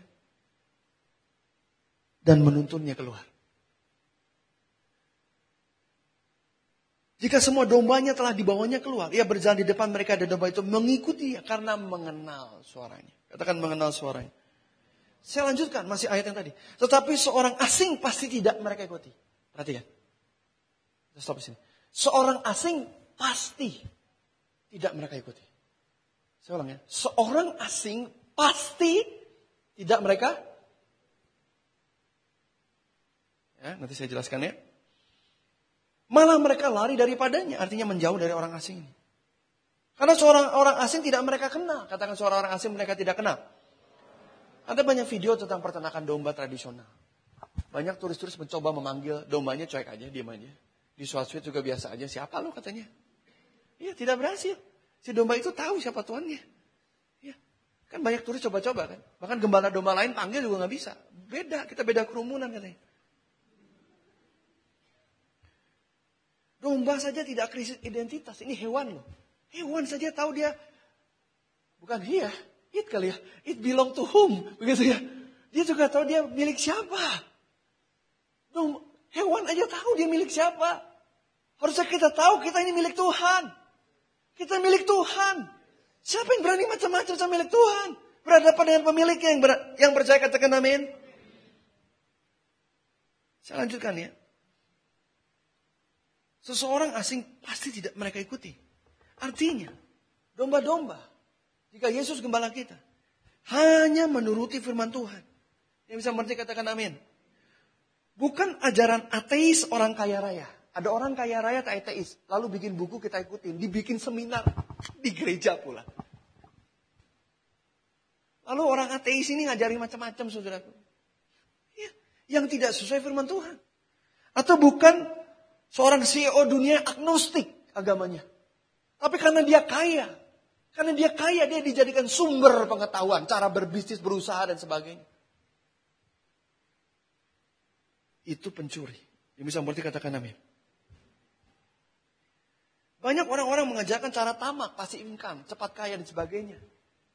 S2: Dan menuntunnya keluar. Jika semua dombanya telah dibawanya keluar, ia berjalan di depan mereka dan domba itu mengikuti dia karena mengenal suaranya. Katakan mengenal suaranya. Saya lanjutkan masih ayat yang tadi. Tetapi seorang asing pasti tidak mereka ikuti. Perhatikan. Stop di sini. Seorang asing pasti tidak mereka ikuti. Saya ulang ya. Seorang asing pasti tidak mereka. Ya, nanti saya jelaskan ya. Malah mereka lari daripadanya. Artinya menjauh dari orang asing ini. Karena seorang orang asing tidak mereka kenal. Katakan seorang orang asing mereka tidak kenal. Ada banyak video tentang peternakan domba tradisional. Banyak turis-turis mencoba memanggil dombanya, cuek aja, diam aja. Di Swatsuit juga biasa aja. Siapa lo katanya? Iya, tidak berhasil. Si domba itu tahu siapa tuannya. Ya. Kan banyak turis coba-coba kan. Bahkan gembala domba lain panggil juga gak bisa. Beda, kita beda kerumunan katanya. Domba saja tidak krisis identitas. Ini hewan loh. Hewan saja tahu dia. Bukan dia. It kali ya. It belong to whom. Begitu ya. Dia juga tahu dia milik siapa. Hewan aja tahu dia milik siapa. Harusnya kita tahu kita ini milik Tuhan. Kita milik Tuhan. Siapa yang berani macam-macam sama milik Tuhan? Berhadapan dengan pemiliknya yang percaya, katakan amin. Saya lanjutkan ya. Seseorang asing pasti tidak mereka ikuti. Artinya, domba-domba, jika Yesus gembala kita, hanya menuruti firman Tuhan. Yang bisa mengerti katakan amin. Bukan ajaran ateis orang kaya raya. Ada orang kaya raya tak ateis. Lalu bikin buku kita ikutin. Dibikin seminar di gereja pula. Lalu orang ateis ini ngajarin macam-macam saudaraku. Ya, yang tidak sesuai firman Tuhan. Atau bukan seorang CEO dunia agnostik agamanya. Tapi karena dia kaya. Karena dia kaya, dia dijadikan sumber pengetahuan. Cara berbisnis, berusaha dan sebagainya. Itu pencuri. Yang bisa mengerti katakan amin. Banyak orang-orang mengajarkan cara tamak, passive income, cepat kaya dan sebagainya.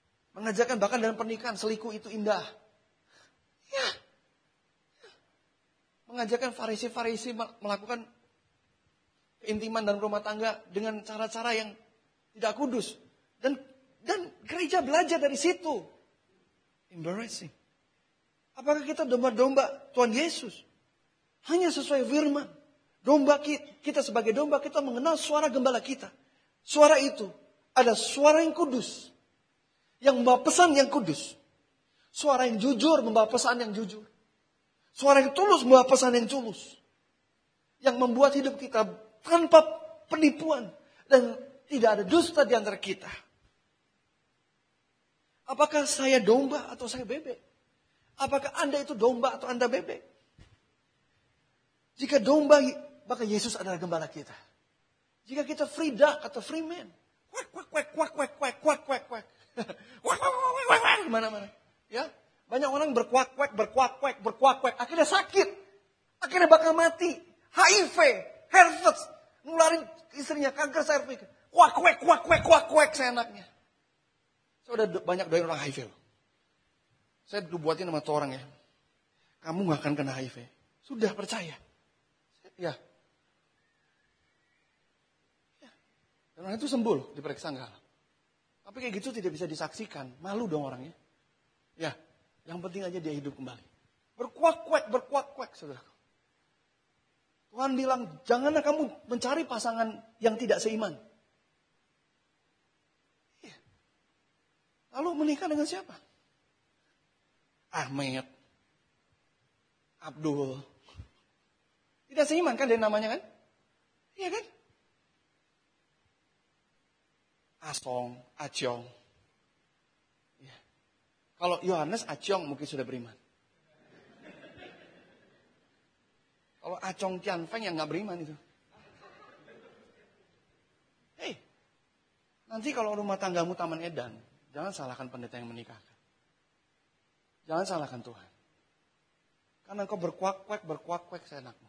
S2: Mengajarkan bahkan dalam pernikahan, selingkuh itu indah. Ya. mengajarkan Farisi-Farisi melakukan keintiman dalam rumah tangga dengan cara-cara yang tidak kudus. Dan gereja belajar dari situ. Embarrassing. Apakah kita domba-domba Tuhan Yesus? Hanya sesuai firman. Domba kita sebagai domba, kita mengenal suara gembala kita. Suara itu ada suara yang kudus. Yang membawa pesan yang kudus. Suara yang jujur membawa pesan yang jujur. Suara yang tulus membawa pesan yang tulus. Yang membuat hidup kita tanpa penipuan. Dan tidak ada dusta di antara kita. Apakah saya domba atau saya bebek? Apakah Anda itu domba atau Anda bebek? Jika domba, maka Yesus adalah gembala kita. Jika kita free duck atau free man. Kuak, kuak, kuak, kuak, kuak, kuak, kuak, kuak, kuak. Kuak, kuak, kuak, kuak, kuak, mana-mana. Ya, banyak orang berkuak-kuak, berkuak-kuak, berkuak-kuak. Akhirnya sakit. Akhirnya bakal mati. HIV, herpes, nularin istrinya kanker serviks. Kuak-kuak, kuak-kuak, kuak-kuak seenaknya. Saya udah banyak doain orang HIV. Saya buatin sama tuh orang ya. Kamu gak akan kena HIV. Sudah percaya. Ya. Dan orang itu sembuh loh, diperiksa enggak. Tapi kayak gitu tidak bisa disaksikan. Malu dong orangnya. Ya, yang penting aja dia hidup kembali. Berkuak-kuak, berkuak-kuak, saudara. Tuhan bilang, janganlah kamu mencari pasangan yang tidak seiman. Ya. Lalu menikah dengan siapa? Ahmed, Abdul. Tidak seiman kan dia namanya kan? Iya kan? Asong, Acong. Ya. Kalau Yohanes Acong mungkin sudah beriman. Kalau Acong Tianfeng yang gak beriman itu. Hei, nanti kalau rumah tanggamu Taman Edan, jangan salahkan pendeta yang menikahkan. Jangan salahkan Tuhan. Karena engkau berkuak-kuak seenakmu.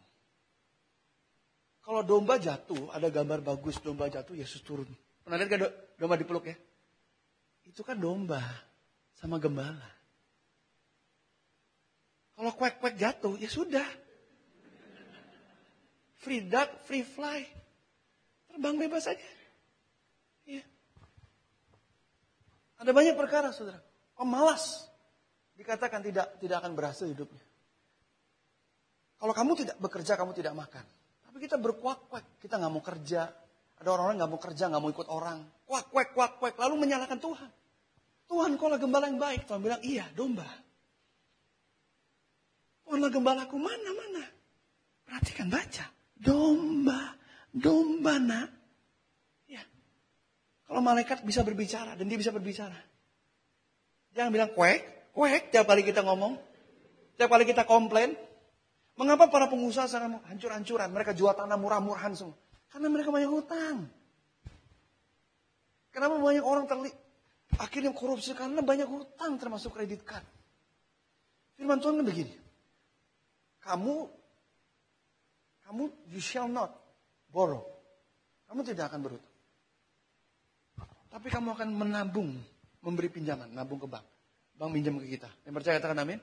S2: Kalau domba jatuh, ada gambar bagus domba jatuh, Yesus turun. Pernah lihat kan domba dipeluk ya? Itu kan domba sama gembala. Kalau kuek-kuek jatuh, ya sudah. Free duck, free fly. Terbang bebas aja. Ya. Ada banyak perkara saudara. Pemalas. Dikatakan tidak akan berhasil hidupnya. Kalau kamu tidak bekerja, kamu tidak makan. Tapi kita berkuak-kuak, kita gak mau kerja. Ada orang-orang gak mau kerja, gak mau ikut orang. Kuak-kuak, lalu menyalahkan Tuhan. Tuhan, kau lah gembala yang baik. Tuhan bilang, iya domba. Tuhan lah gembalaku, mana. Perhatikan, baca. Domba nak. Ya. Kalau malaikat bisa berbicara, dan dia bisa berbicara. Jangan bilang kuek, tiap kali kita ngomong. Tiap kali kita komplain. Mengapa para pengusaha sekarang hancur-hancuran? Mereka jual tanah murah-murahan semua. Karena mereka banyak hutang. Kenapa banyak orang akhirnya korupsi? Karena banyak hutang termasuk kredit card. Firman Tuhan kan begini. Kamu you shall not borrow. Kamu tidak akan berhutang. Tapi kamu akan menabung, memberi pinjaman, nabung ke bank. Bank minjam ke kita. Yang percaya katakan amin.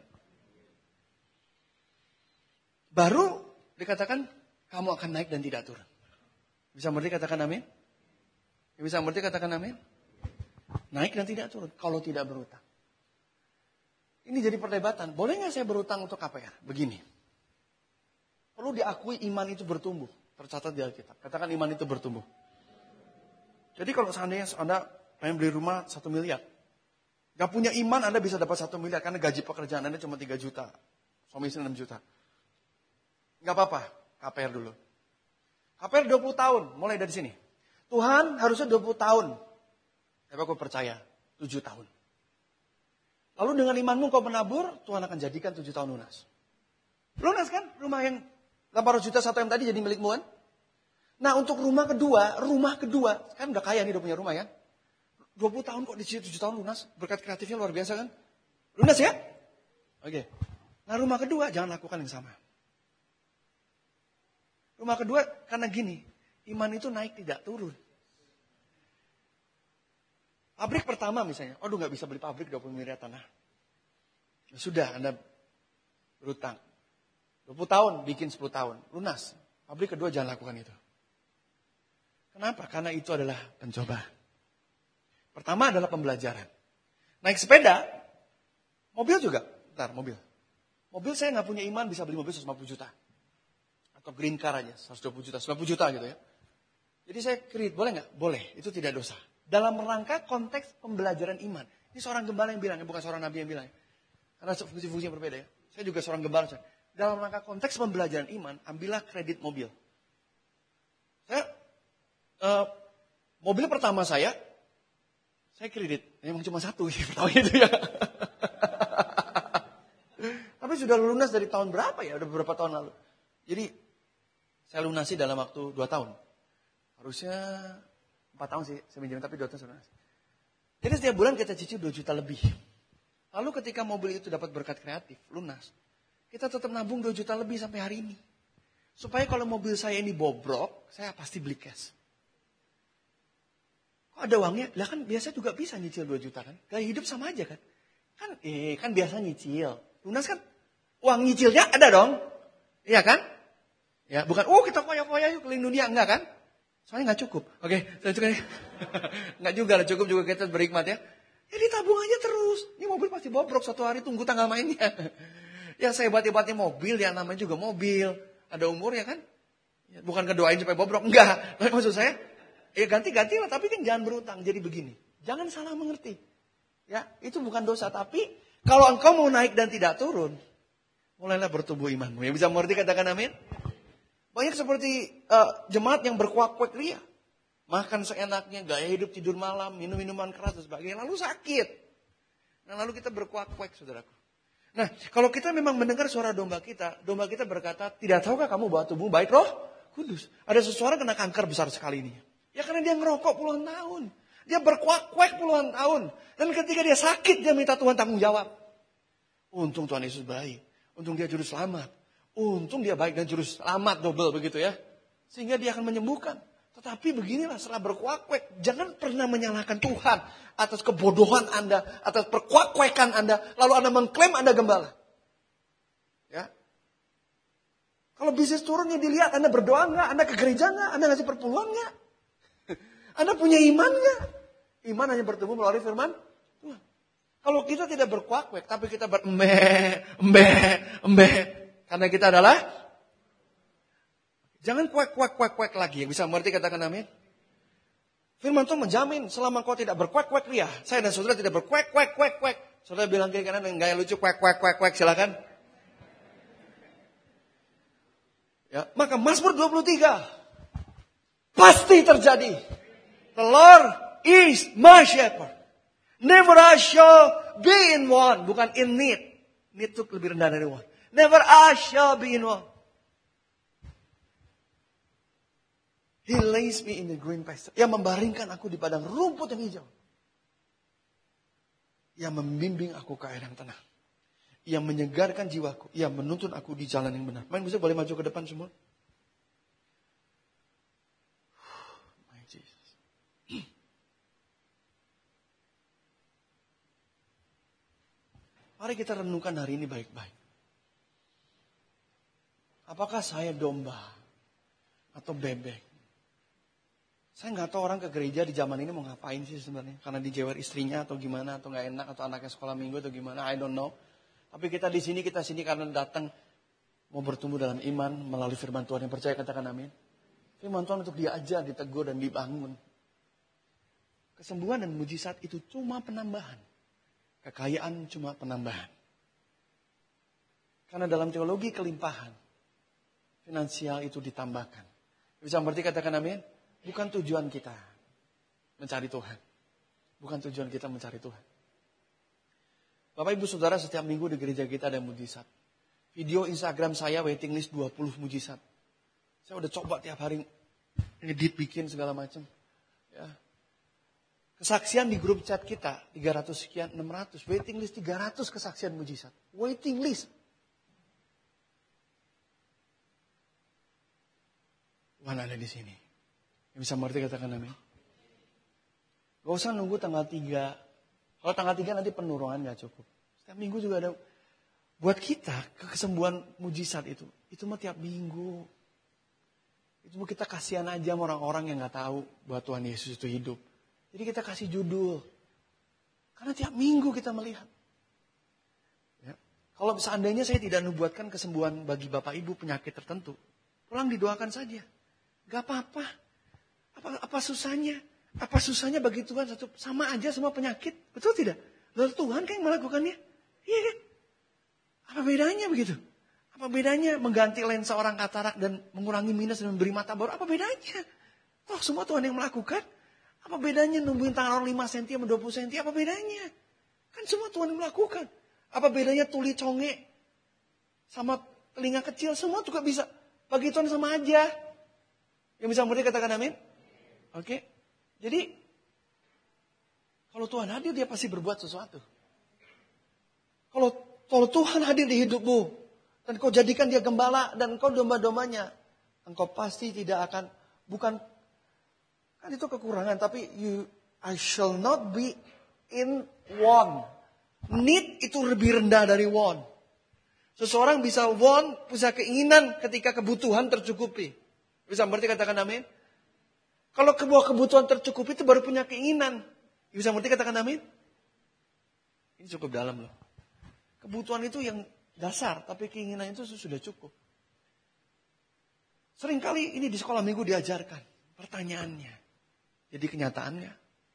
S2: Baru dikatakan kamu akan naik dan tidak turun. Bisa mengerti katakan amin? Bisa mengerti katakan amin? Naik dan tidak turun kalau tidak berhutang. Ini jadi perdebatan. Boleh nggak saya berhutang untuk KPR? Begini. Perlu diakui iman itu bertumbuh. Tercatat di Alkitab. Katakan iman itu bertumbuh. Jadi kalau seandainya Anda pengen beli rumah 1 miliar. Gak punya iman Anda bisa dapat 1 miliar. Karena gaji pekerjaan Anda cuma 3 juta. Suami istri 6 juta. Gak apa-apa, KPR dulu. KPR 20 tahun, mulai dari sini. Tuhan harusnya 20 tahun. Tapi aku percaya, 7 tahun. Lalu dengan imanmu kau menabur, Tuhan akan jadikan 7 tahun lunas. Lunas kan? Rumah yang 800 juta satu yang tadi jadi milikmu kan? Nah untuk rumah kedua, kan udah kaya nih udah punya rumah ya. 20 tahun kok dicicil 7 tahun lunas, berkat kreatifnya luar biasa kan? Lunas ya? Oke. Nah rumah kedua jangan lakukan yang sama. Rumah kedua karena gini, iman itu naik tidak turun. Pabrik pertama misalnya, aduh gak bisa beli pabrik 20 miliar tanah. Ya sudah Anda berhutang. 20 tahun, bikin 10 tahun, lunas. Pabrik kedua jangan lakukan itu. Kenapa? Karena itu adalah pencobaan. Pertama adalah pembelajaran. Naik sepeda, mobil juga. Bentar, mobil. Mobil saya nggak punya iman bisa beli mobil 150 juta. Atau green car aja, 120 juta, 90 juta gitu ya. Jadi saya kredit, boleh nggak? Boleh, itu tidak dosa. Dalam rangka konteks pembelajaran iman. Ini seorang gembala yang bilang, bukan seorang nabi yang bilang. Karena fungsi-fungsi yang berbeda ya. Saya juga seorang gembala. Dalam rangka konteks pembelajaran iman, ambillah kredit mobil. Saya, mobil pertama saya kredit. Memang cuma satu, pertama itu ya. Tapi sudah lunas dari tahun berapa ya? Udah beberapa tahun lalu. Jadi, saya lunasi dalam waktu 2 tahun. Harusnya 4 tahun sih, saya minjem, tapi 2 tahun saya lunasi. Jadi setiap bulan kita cicil 2 juta lebih. Lalu ketika mobil itu dapat berkat kreatif, lunas. Kita tetap nabung 2 juta lebih sampai hari ini. Supaya kalau mobil saya ini bobrok, saya pasti beli cash. Kok ada uangnya? Lah kan biasa juga bisa nyicil 2 juta kan. Gaya hidup sama aja kan. Kan biasa nyicil. Lunas kan uang nyicilnya ada dong. Iya kan? Ya, bukan kita foya-foya yuk keliling dunia, enggak kan? Soalnya enggak cukup. Oke, saya cukup. Enggak juga lah, cukup juga kita berhikmat ya. Ya ditabung aja terus. Ini mobil pasti bobrok suatu hari, tunggu tanggal mainnya. Ya sehebat-hebatnya mobil, ya namanya juga mobil. Ada umurnya kan? Ya, bukan kedoain supaya bobrok, enggak. Tapi maksud saya, ya ganti-ganti lah, tapi kan jangan berutang. Jadi begini, jangan salah mengerti. Ya, itu bukan dosa, tapi kalau engkau mau naik dan tidak turun, mulailah bertumbuh imanmu. Yang bisa mengerti katakan amin. Banyak seperti jemaat yang berkuak-kuak ria. Makan seenaknya, gaya hidup, tidur malam, minum minuman keras dan sebagainya. Lalu sakit. Nah lalu kita berkuak-kuak saudaraku. Nah kalau kita memang mendengar suara domba kita berkata, tidak tahukah kamu bahwa tubuh baik roh kudus. Ada seseorang kena kanker besar sekali ini. Ya karena dia ngerokok puluhan tahun. Dia berkuak-kuak puluhan tahun. Dan ketika dia sakit, dia minta Tuhan tanggung jawab. Untung Tuhan Yesus baik. Untung dia juru selamat. Untung dia baik dan juru selamat double begitu ya. Sehingga dia akan menyembuhkan. Tetapi beginilah setelah berkuak-kuak. Jangan pernah menyalahkan Tuhan atas kebodohan Anda. Atas perkuak-kuakan Anda. Lalu Anda mengklaim Anda gembala. Ya. Kalau bisnis turunnya dilihat Anda berdoa enggak? Anda ke gereja enggak? Anda ngasih perpuluhan enggak? Anda punya iman enggak? Iman hanya bertumbuh melalui firman Tuhan. Kalau kita tidak berkuak-kuak, tapi kita berembe. Karena kita adalah, jangan kuak lagi. Yang bisa mengerti katakan amin. Firman Tuhan menjamin selama kau tidak berkuak ria. Saya dan saudara tidak berkuak. Saudara bilang kiri kanan dengan gaya lucu kuak. Silakan. Ya, maka Mazmur 23 pasti terjadi. The Lord is my shepherd. Never I shall be in want. Bukan in need. Need itu lebih rendah dari want. Never I shall be in want. He lays me in the green pasture. Yang membaringkan aku di padang rumput yang hijau. Yang membimbing aku ke air yang tenang. Yang menyegarkan jiwaku. Yang menuntun aku di jalan yang benar. Main bisa boleh maju ke depan semua? My Jesus. Mari kita renungkan hari ini baik-baik. Apakah saya domba atau bebek? Saya nggak tahu orang ke gereja di zaman ini mau ngapain sih sebenarnya. Karena dijewer istrinya atau gimana, atau nggak enak, atau anaknya sekolah minggu atau gimana, I don't know. Tapi kita sini karena datang mau bertumbuh dalam iman melalui firman Tuhan. Yang percaya katakan amin. Firman Tuhan untuk diajar, ditegur dan dibangun. Kesembuhan dan mujizat itu cuma penambahan. Kekayaan cuma penambahan. Karena dalam teologi kelimpahan, finansial itu ditambahkan. Bisa mengerti katakan amin? Bukan tujuan kita mencari Tuhan. Bukan tujuan kita mencari Tuhan. Bapak ibu saudara, setiap minggu di gereja kita ada mujizat. Video Instagram saya waiting list 20 mujizat. Saya udah coba tiap hari ngedit bikin segala macam. Ya. Kesaksian di grup chat kita 300 sekian, 600. Waiting list 300 kesaksian mujizat. Waiting list. Tuhan ada di sini. Yang bisa mengerti katakan amin. Gak usah nunggu tanggal 3. Kalau tanggal 3 nanti penurunan gak cukup. Setiap minggu juga ada Buat kita, kesembuhan mujizat itu mah tiap minggu. Itu mau kita kasihan aja sama orang-orang yang gak tahu bahwa Tuhan Yesus itu hidup. Jadi kita kasih judul. Karena tiap minggu kita melihat. Ya. Kalau seandainya saya tidak nubuatkan kesembuhan bagi Bapak Ibu penyakit tertentu, pulang didoakan saja. Gak apa-apa. Apa susahnya? Apa susahnya bagi Tuhan satu sama aja semua penyakit? Betul tidak? Lalu Tuhan kan yang melakukannya. Iya kan? Apa bedanya begitu? Apa bedanya mengganti lensa orang katarak dan mengurangi minus dan memberi mata baru? Apa bedanya? Oh, semua Tuhan yang melakukan. Apa bedanya numbuhin tangan orang 5 cm sama 20 cm? Apa bedanya? Kan semua Tuhan yang melakukan. Apa bedanya tuli conge sama telinga kecil? Semua juga bisa. Bagi Tuhan sama aja. Yang bisa mengerti katakan amin? Oke. Jadi kalau Tuhan hadir dia pasti berbuat sesuatu. Kalau Tuhan hadir di hidupmu dan kau jadikan dia gembala dan kau domba-dombanya, engkau pasti tidak akan, bukan, kan itu kekurangan, tapi I shall not be in want. Need itu lebih rendah dari want. Seseorang bisa want, bisa keinginan ketika kebutuhan tercukupi. Bisa berarti katakan amin? Kalau kebutuhan tercukupi itu baru punya keinginan. Bisa berarti katakan amin? Ini cukup dalam loh. Kebutuhan itu yang dasar, tapi keinginan itu sudah cukup. Seringkali ini di sekolah minggu diajarkan. Pertanyaannya. Jadi kenyataannya.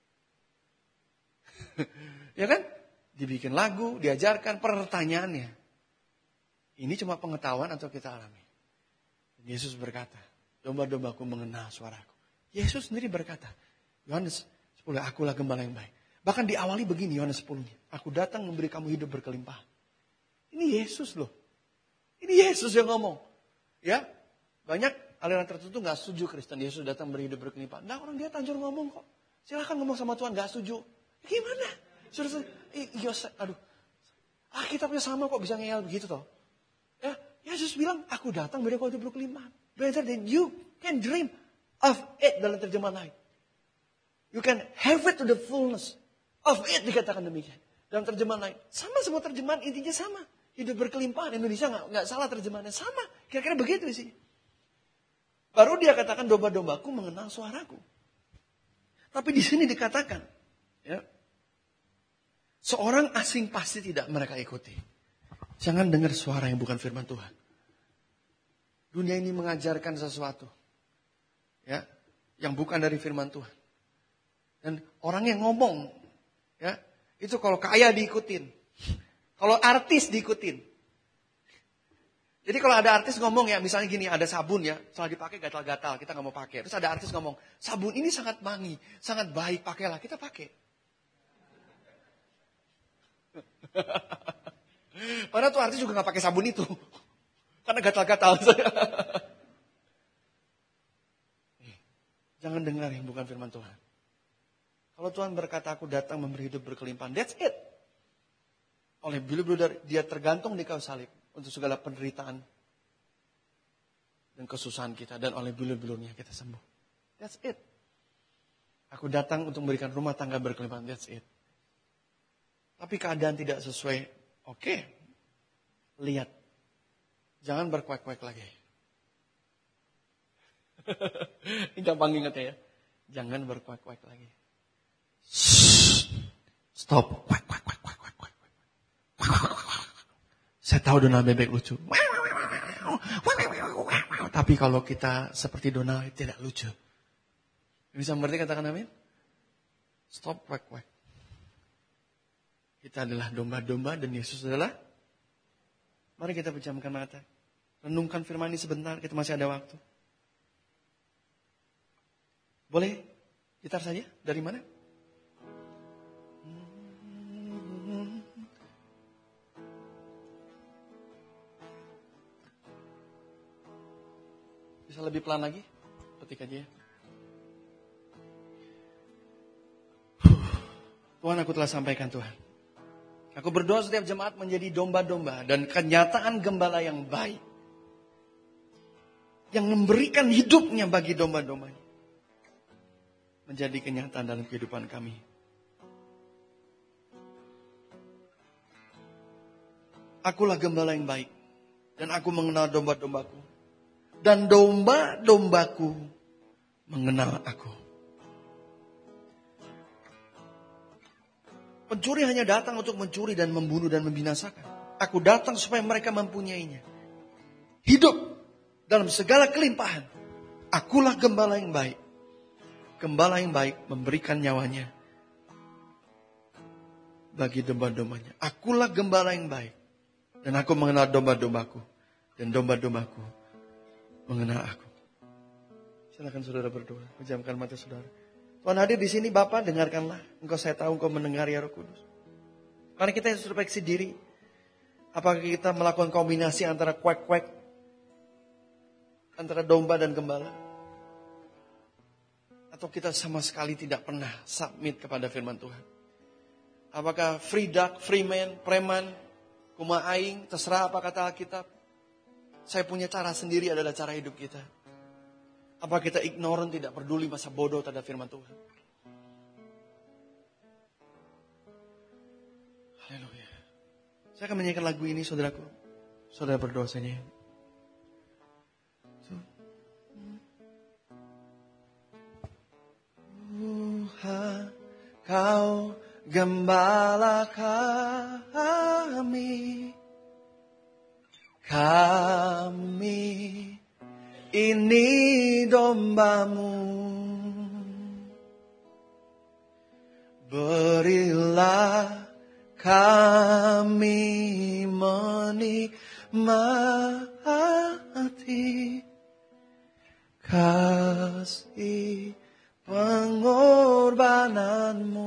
S2: Ya kan? Dibikin lagu, diajarkan pertanyaannya. Ini cuma pengetahuan atau kita alami? Dan Yesus berkata, domba-dombaku mengenal suaraku. Yesus sendiri berkata, Yohanes 10, akulah gembala yang baik. Bahkan diawali begini Yohanes 10. Aku datang memberi kamu hidup berkelimpahan. Ini Yesus loh. Ini Yesus yang ngomong. Ya, banyak aliran tertentu gak setuju Kristen Yesus datang memberi hidup berkelimpahan. Nah, orang dia tanjur ngomong kok. Silahkan ngomong sama Tuhan gak setuju. Gimana? Aduh. Kitabnya sama kok bisa ngeyel begitu toh. Ya, Yesus bilang, aku datang memberi kamu hidup berkelimpahan. Better than you can dream of it dalam terjemahan lain. You can have it to the fullness of it dikatakan demikian. Dalam terjemahan lain. Sama semua terjemahan intinya sama. Hidup berkelimpahan. Indonesia nggak salah terjemahannya. Sama. Kira-kira begitu sih. Baru dia katakan domba-dombaku mengenal suaraku. Tapi di sini dikatakan. Ya, seorang asing pasti tidak mereka ikuti. Jangan dengar suara yang bukan firman Tuhan. Dunia ini mengajarkan sesuatu. Ya, yang bukan dari firman Tuhan. Dan orang yang ngomong. Ya, itu kalau kaya diikutin. Kalau artis diikutin. Jadi kalau ada artis ngomong ya, misalnya gini, ada sabun ya, setelah dipakai gatal-gatal, kita nggak mau pakai. Terus ada artis ngomong, sabun ini sangat wangi, sangat baik, pakailah, kita pakai. Padahal tuh artis juga nggak pakai sabun itu, karena gatal-gatal. Jangan dengar yang bukan firman Tuhan. Kalau Tuhan berkata, aku datang memberi hidup berkelimpahan, that's it. Oleh bulu-bulu dia tergantung di kayu salib untuk segala penderitaan dan kesusahan kita. Dan oleh bulu-bulunya kita sembuh. That's it. Aku datang untuk memberikan rumah tangga berkelimpahan, that's it. Tapi keadaan tidak sesuai, oke. Lihat. Jangan berkuek-kuek lagi. Ini gampang ingatnya ya. Jangan berkuek-kuek lagi. Stop. Kuek, kuek, kuek, kuek, kuek. Saya tahu Donald bebek lucu. Tapi kalau kita seperti Donald tidak lucu. Bisa mengerti katakan amin? Stop kuek, kuek. Kita adalah domba-domba dan Yesus adalah. Mari kita pejamkan mata. Renungkan firman ini sebentar, kita masih ada waktu. Boleh gitar saja? Dari mana? Bisa lebih pelan lagi? Petik aja ya. Tuhan, aku telah sampaikan Tuhan. Aku berdoa setiap jemaat menjadi domba-domba dan kenyataan gembala yang baik. Yang memberikan hidupnya bagi domba-dombanya. Menjadi kenyataan dalam kehidupan kami. Akulah gembala yang baik. Dan aku mengenal domba-dombaku. Dan domba-dombaku mengenal aku. Pencuri hanya datang untuk mencuri dan membunuh dan membinasakan. Aku datang supaya mereka mempunyainya. Hidup dalam segala kelimpahan. Akulah gembala yang baik. Gembala yang baik memberikan nyawanya bagi domba-dombanya. Akulah gembala yang baik. Dan aku mengenal domba-dombaku. Dan domba-dombaku mengenal aku. Silakan saudara berdoa. Pejamkan mata saudara. Tuhan hadir di sini, Bapa, dengarkanlah. Engkau saya tahu engkau mendengar, ya Roh Kudus. Mari kita introspeksi diri. Apakah kita melakukan kombinasi antara kuek-kuek, antara domba dan gembala? Atau kita sama sekali tidak pernah submit kepada firman Tuhan? Apakah free duck, free man, preman, kuma aing, terserah apa kata Alkitab. Saya punya cara sendiri adalah cara hidup kita. Apa kita ignorant, tidak peduli, masa bodoh terhadap firman Tuhan? Haleluya. Saya akan menyanyikan lagu ini, saudaraku. Saudara berdoa saja. Tuhan, Kau gembala kami. Kami ini domba-Mu. Berilah kami menikmati kasih pengorbanan-Mu.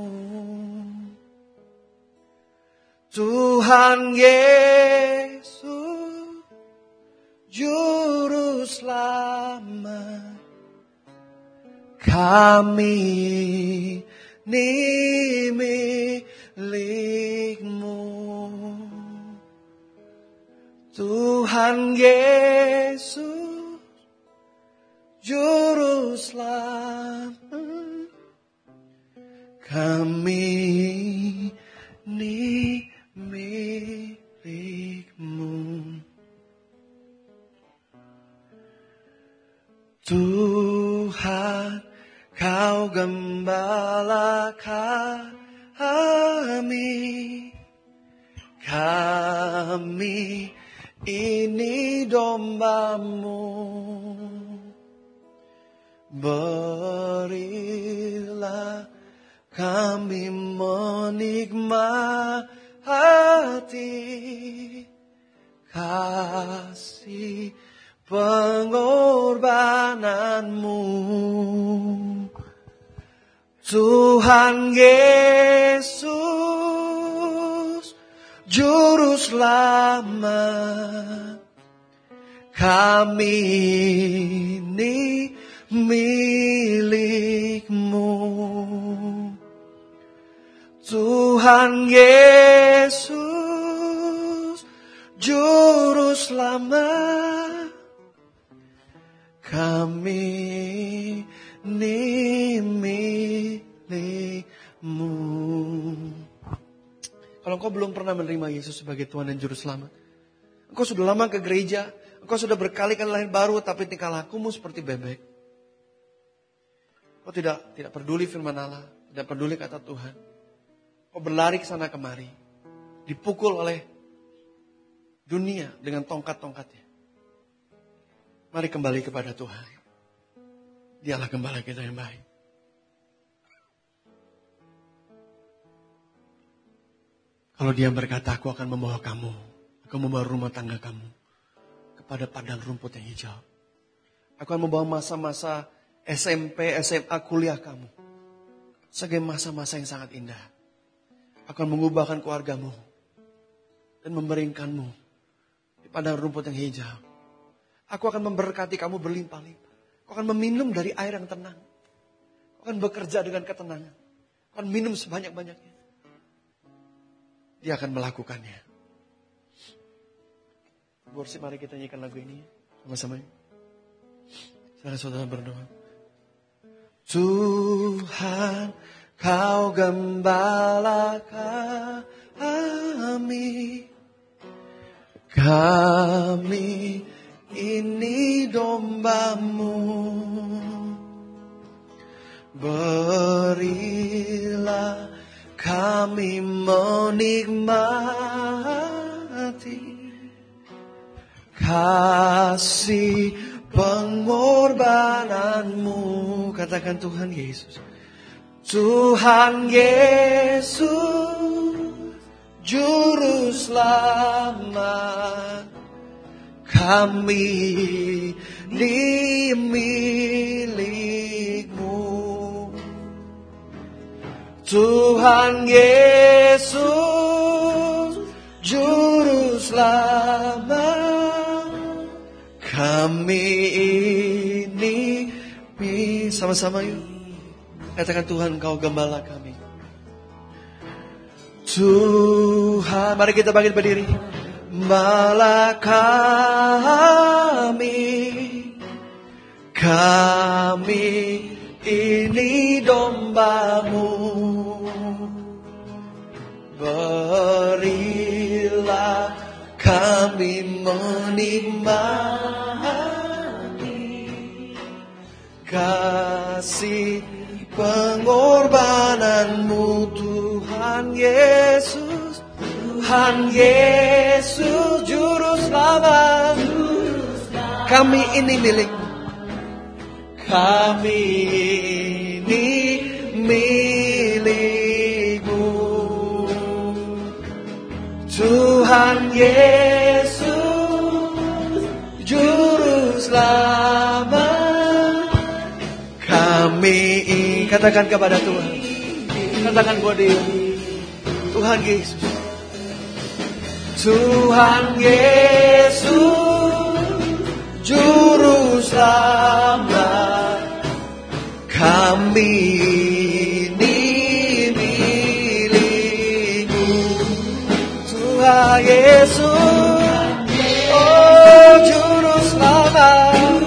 S2: Tuhan Yesus, Juru Selamat, kami ini milik-Mu. Tuhan Yesus, Juru Selamat, kami ini milik-Mu. Tuhan, Kau gembala kami. Kami ini domba-Mu. Berilah kami menikmati kasih pengorbanan-Mu. Tuhan Yesus, Juru Selamat, kami ini milik-Mu. Tuhan Yesus, Juru Selamat, kami ini milik-Mu. Kalau engkau belum pernah menerima Yesus sebagai Tuhan dan Juru Selamat, engkau sudah lama ke gereja, engkau sudah berkali-kali lahir baru, tapi tingkah lakumu seperti bebek. Engkau tidak peduli firman Allah, tidak peduli kata Tuhan. Engkau berlari ke sana kemari, dipukul oleh dunia dengan tongkat-tongkatnya. Mari kembali kepada Tuhan. Dialah gembala kita yang baik. Kalau Dia berkata, aku akan membawa kamu, akan membawa rumah tangga kamu kepada padang rumput yang hijau. Aku akan membawa masa-masa SMP, SMA, kuliah kamu sebagai masa-masa yang sangat indah. Aku akan mengubahkan keluargamu dan memberingkanmu di padang rumput yang hijau. Aku akan memberkati kamu berlimpah-limpah. Kau akan meminum dari air yang tenang. Kau akan bekerja dengan ketenangan. Kau akan minum sebanyak-banyaknya. Dia akan melakukannya. Worship, mari kita nyanyikan lagu ini sama-sama. Saudara-saudara berdoa. Tuhan, Kau gembala kami. Kami ini domba-Mu, berilah kami menikmati kasih pengorbanan-Mu. Katakan Tuhan Yesus. Tuhan Yesus, Juru Selamat, kami ini milik-Mu. Tuhan Yesus, Juru Selamat, kami ini sama-sama yuk. Katakan Tuhan, Engkau gembala kami. Tuhan, mari kita bangkit berdiri. Gembala kami ini domba-Mu, berilah kami menikmati kasih pengorbanan-Mu. Tuhan Yesus, Tuhan Yesus, Juru Selamat, kami ini milik-Mu. Kami ini milik-Mu. Tuhan Yesus, Juru Selamat, kami. Katakan kepada Tuhan, katakan buat dia, Tuhan Yesus, Tuhan Yesus, Juru Selamat, kami ini milik-Mu. Tuhan Yesus, oh Juru Selamat,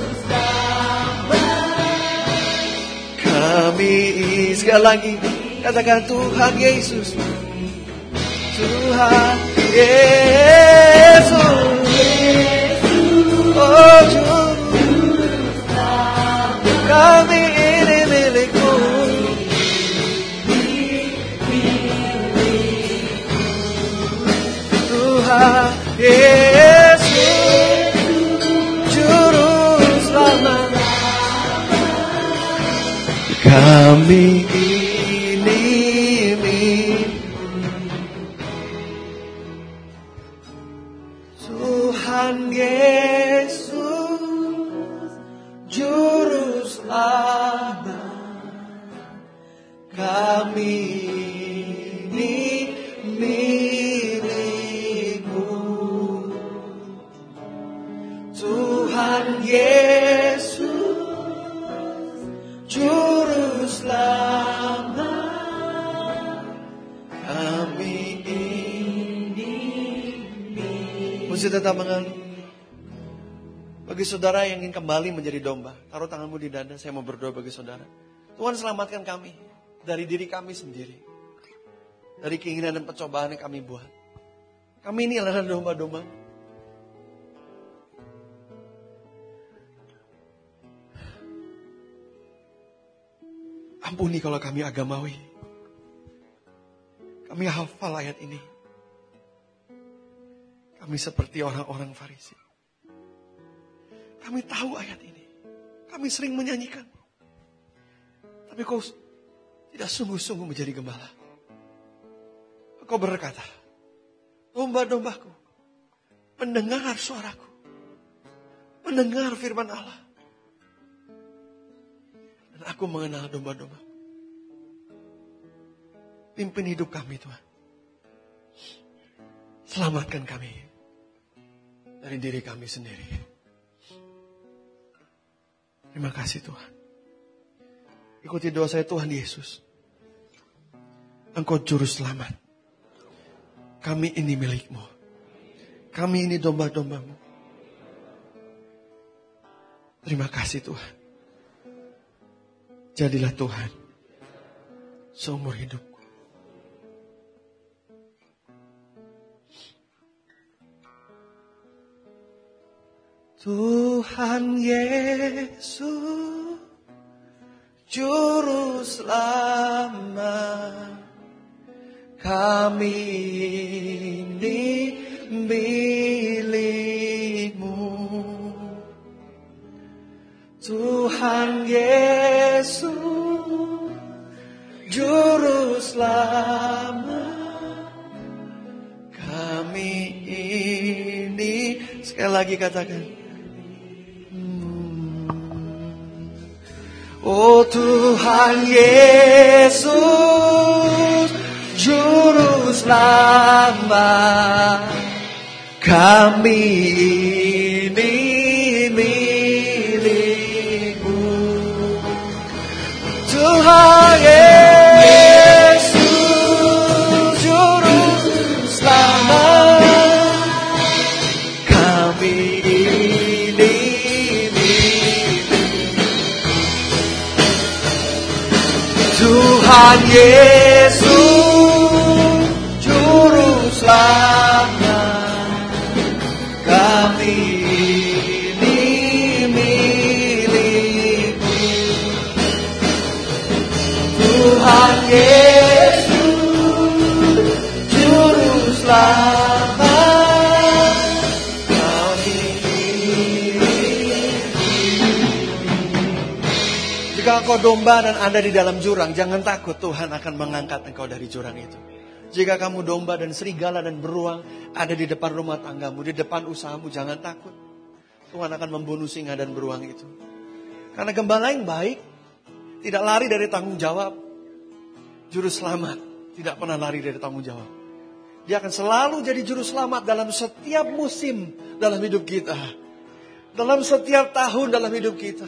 S2: kami. Sekali lagi katakan Tuhan Yesus, Tuhan Yesus, oh Juru, kami ini milik-Mu. Tuhan Yesus, Juru Selamat, kami ini milik-Mu. Tuhan Yesus, Juru Selamat, kami ini milik-Mu. Tuhan Yesus, Juru Selamat, kami ini milik-Mu. Mesti tetap mengalir. Bagi saudara yang ingin kembali menjadi domba, taruh tanganmu di dada, saya mau berdoa bagi saudara. Tuhan, selamatkan kami dari diri kami sendiri, dari keinginan dan percobaan yang kami buat. Kami ini adalah domba-domba. Ampuni kalau kami agamawi. Kami hafal ayat ini. Kami seperti orang-orang Farisi. Kami tahu ayat ini. Kami sering menyanyikan. Tapi kau tidak sungguh-sungguh menjadi gembala. Kau berkata, domba-dombaku mendengar suaraku, mendengar firman Allah. Dan aku mengenal domba-domba. Pimpin hidup kami, Tuhan. Selamatkan kami dari diri kami sendiri. Terima kasih Tuhan. Ikuti doa saya, Tuhan Yesus, Engkau Juru Selamat. Kami ini milik-Mu. Kami ini domba-domba-Mu. Terima kasih Tuhan. Jadilah Tuhan seumur hidupku. Tuhan Yesus, Juru Selamat, kami ini milik-Mu. Tuhan Yesus, Juru Selamat, kami ini. Sekali lagi katakan. Oh Tuhan Yesus, Juru Selamat, kami ini milik-Mu. Tuhan Yesus, Juru Selamat, kami ini Tuhan Yesus, Juru Selamat, kami ini milik-Mu. Tuhan Yesus, Juru Selamat, kami ini. Jika engkau domba dan Anda di dalam jurang, jangan takut, Tuhan akan mengangkat engkau dari jurang itu. Jika kamu domba dan serigala dan beruang ada di depan rumah tanggamu, di depan usahamu, jangan takut. Tuhan akan membunuh singa dan beruang itu. Karena gembala yang baik tidak lari dari tanggung jawab. Juru selamat tidak pernah lari dari tanggung jawab. Dia akan selalu jadi juru selamat dalam setiap musim dalam hidup kita. Dalam setiap tahun dalam hidup kita.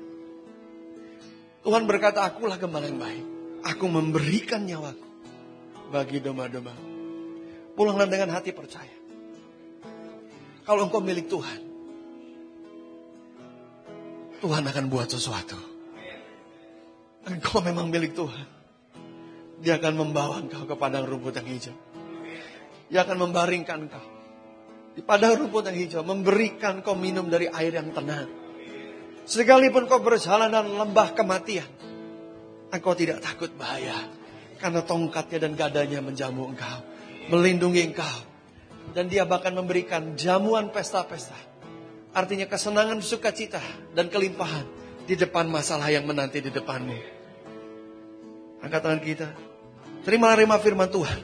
S2: Tuhan berkata, akulah gembala yang baik. Aku memberikan nyawaku bagi domba-domba. Pulanglah dengan hati percaya. Kalau engkau milik Tuhan, Tuhan akan buat sesuatu. Engkau memang milik Tuhan. Dia akan membawa engkau ke padang rumput yang hijau. Dia akan membaringkan engkau di padang rumput yang hijau, memberikan kau minum dari air yang tenang. Sekalipun kau berjalan dalam lembah kematian, engkau tidak takut bahaya. Karena tongkatnya dan gadanya menjamu engkau, melindungi engkau. Dan dia bahkan memberikan jamuan pesta-pesta. Artinya kesenangan, sukacita, dan kelimpahan di depan masalah yang menanti di depanmu. Angkat tangan kita. Terima firman Tuhan.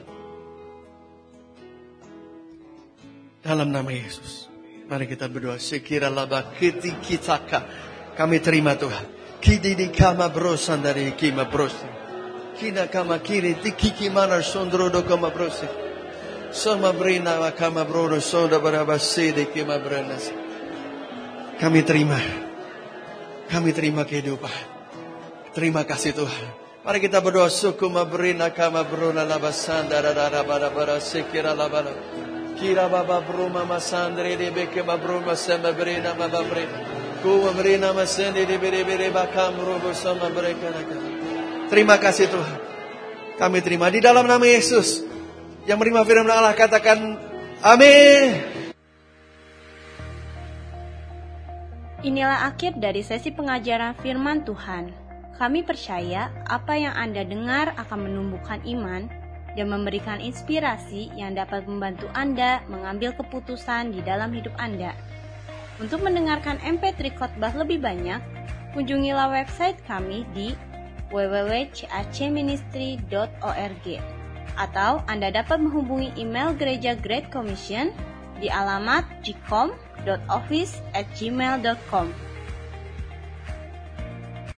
S2: Dalam nama Yesus. Mari kita berdoa. Sekira laba kiti kitaka. Kami terima Tuhan. Kididi kama brosan dari kima brosan. Kina kama kiri tikiki mana sondro do kama brosi. Sama brina wa kama brodo sonda barabasi de kima branas. Kami terima kehidupan. Terima kasih Tuhan. Mari kita berdoa. Sukuma brina kama brona labasanda rara bara sekira labala. Kira baba bruma masandre de beke babruma sama brina baba brina. Ku brina masende de bere bakam robo sama mereka. Terima kasih Tuhan. Kami terima di dalam nama Yesus. Yang menerima firman Allah katakan amin.
S1: Inilah akhir dari sesi pengajaran firman Tuhan. Kami percaya apa yang Anda dengar akan menumbuhkan iman dan memberikan inspirasi yang dapat membantu Anda mengambil keputusan di dalam hidup Anda. Untuk mendengarkan MP3 khotbah lebih banyak, kunjungilah website kami di www.cacministry.org atau Anda dapat menghubungi email Gereja Great Commission di alamat gcom.office@gmail.com.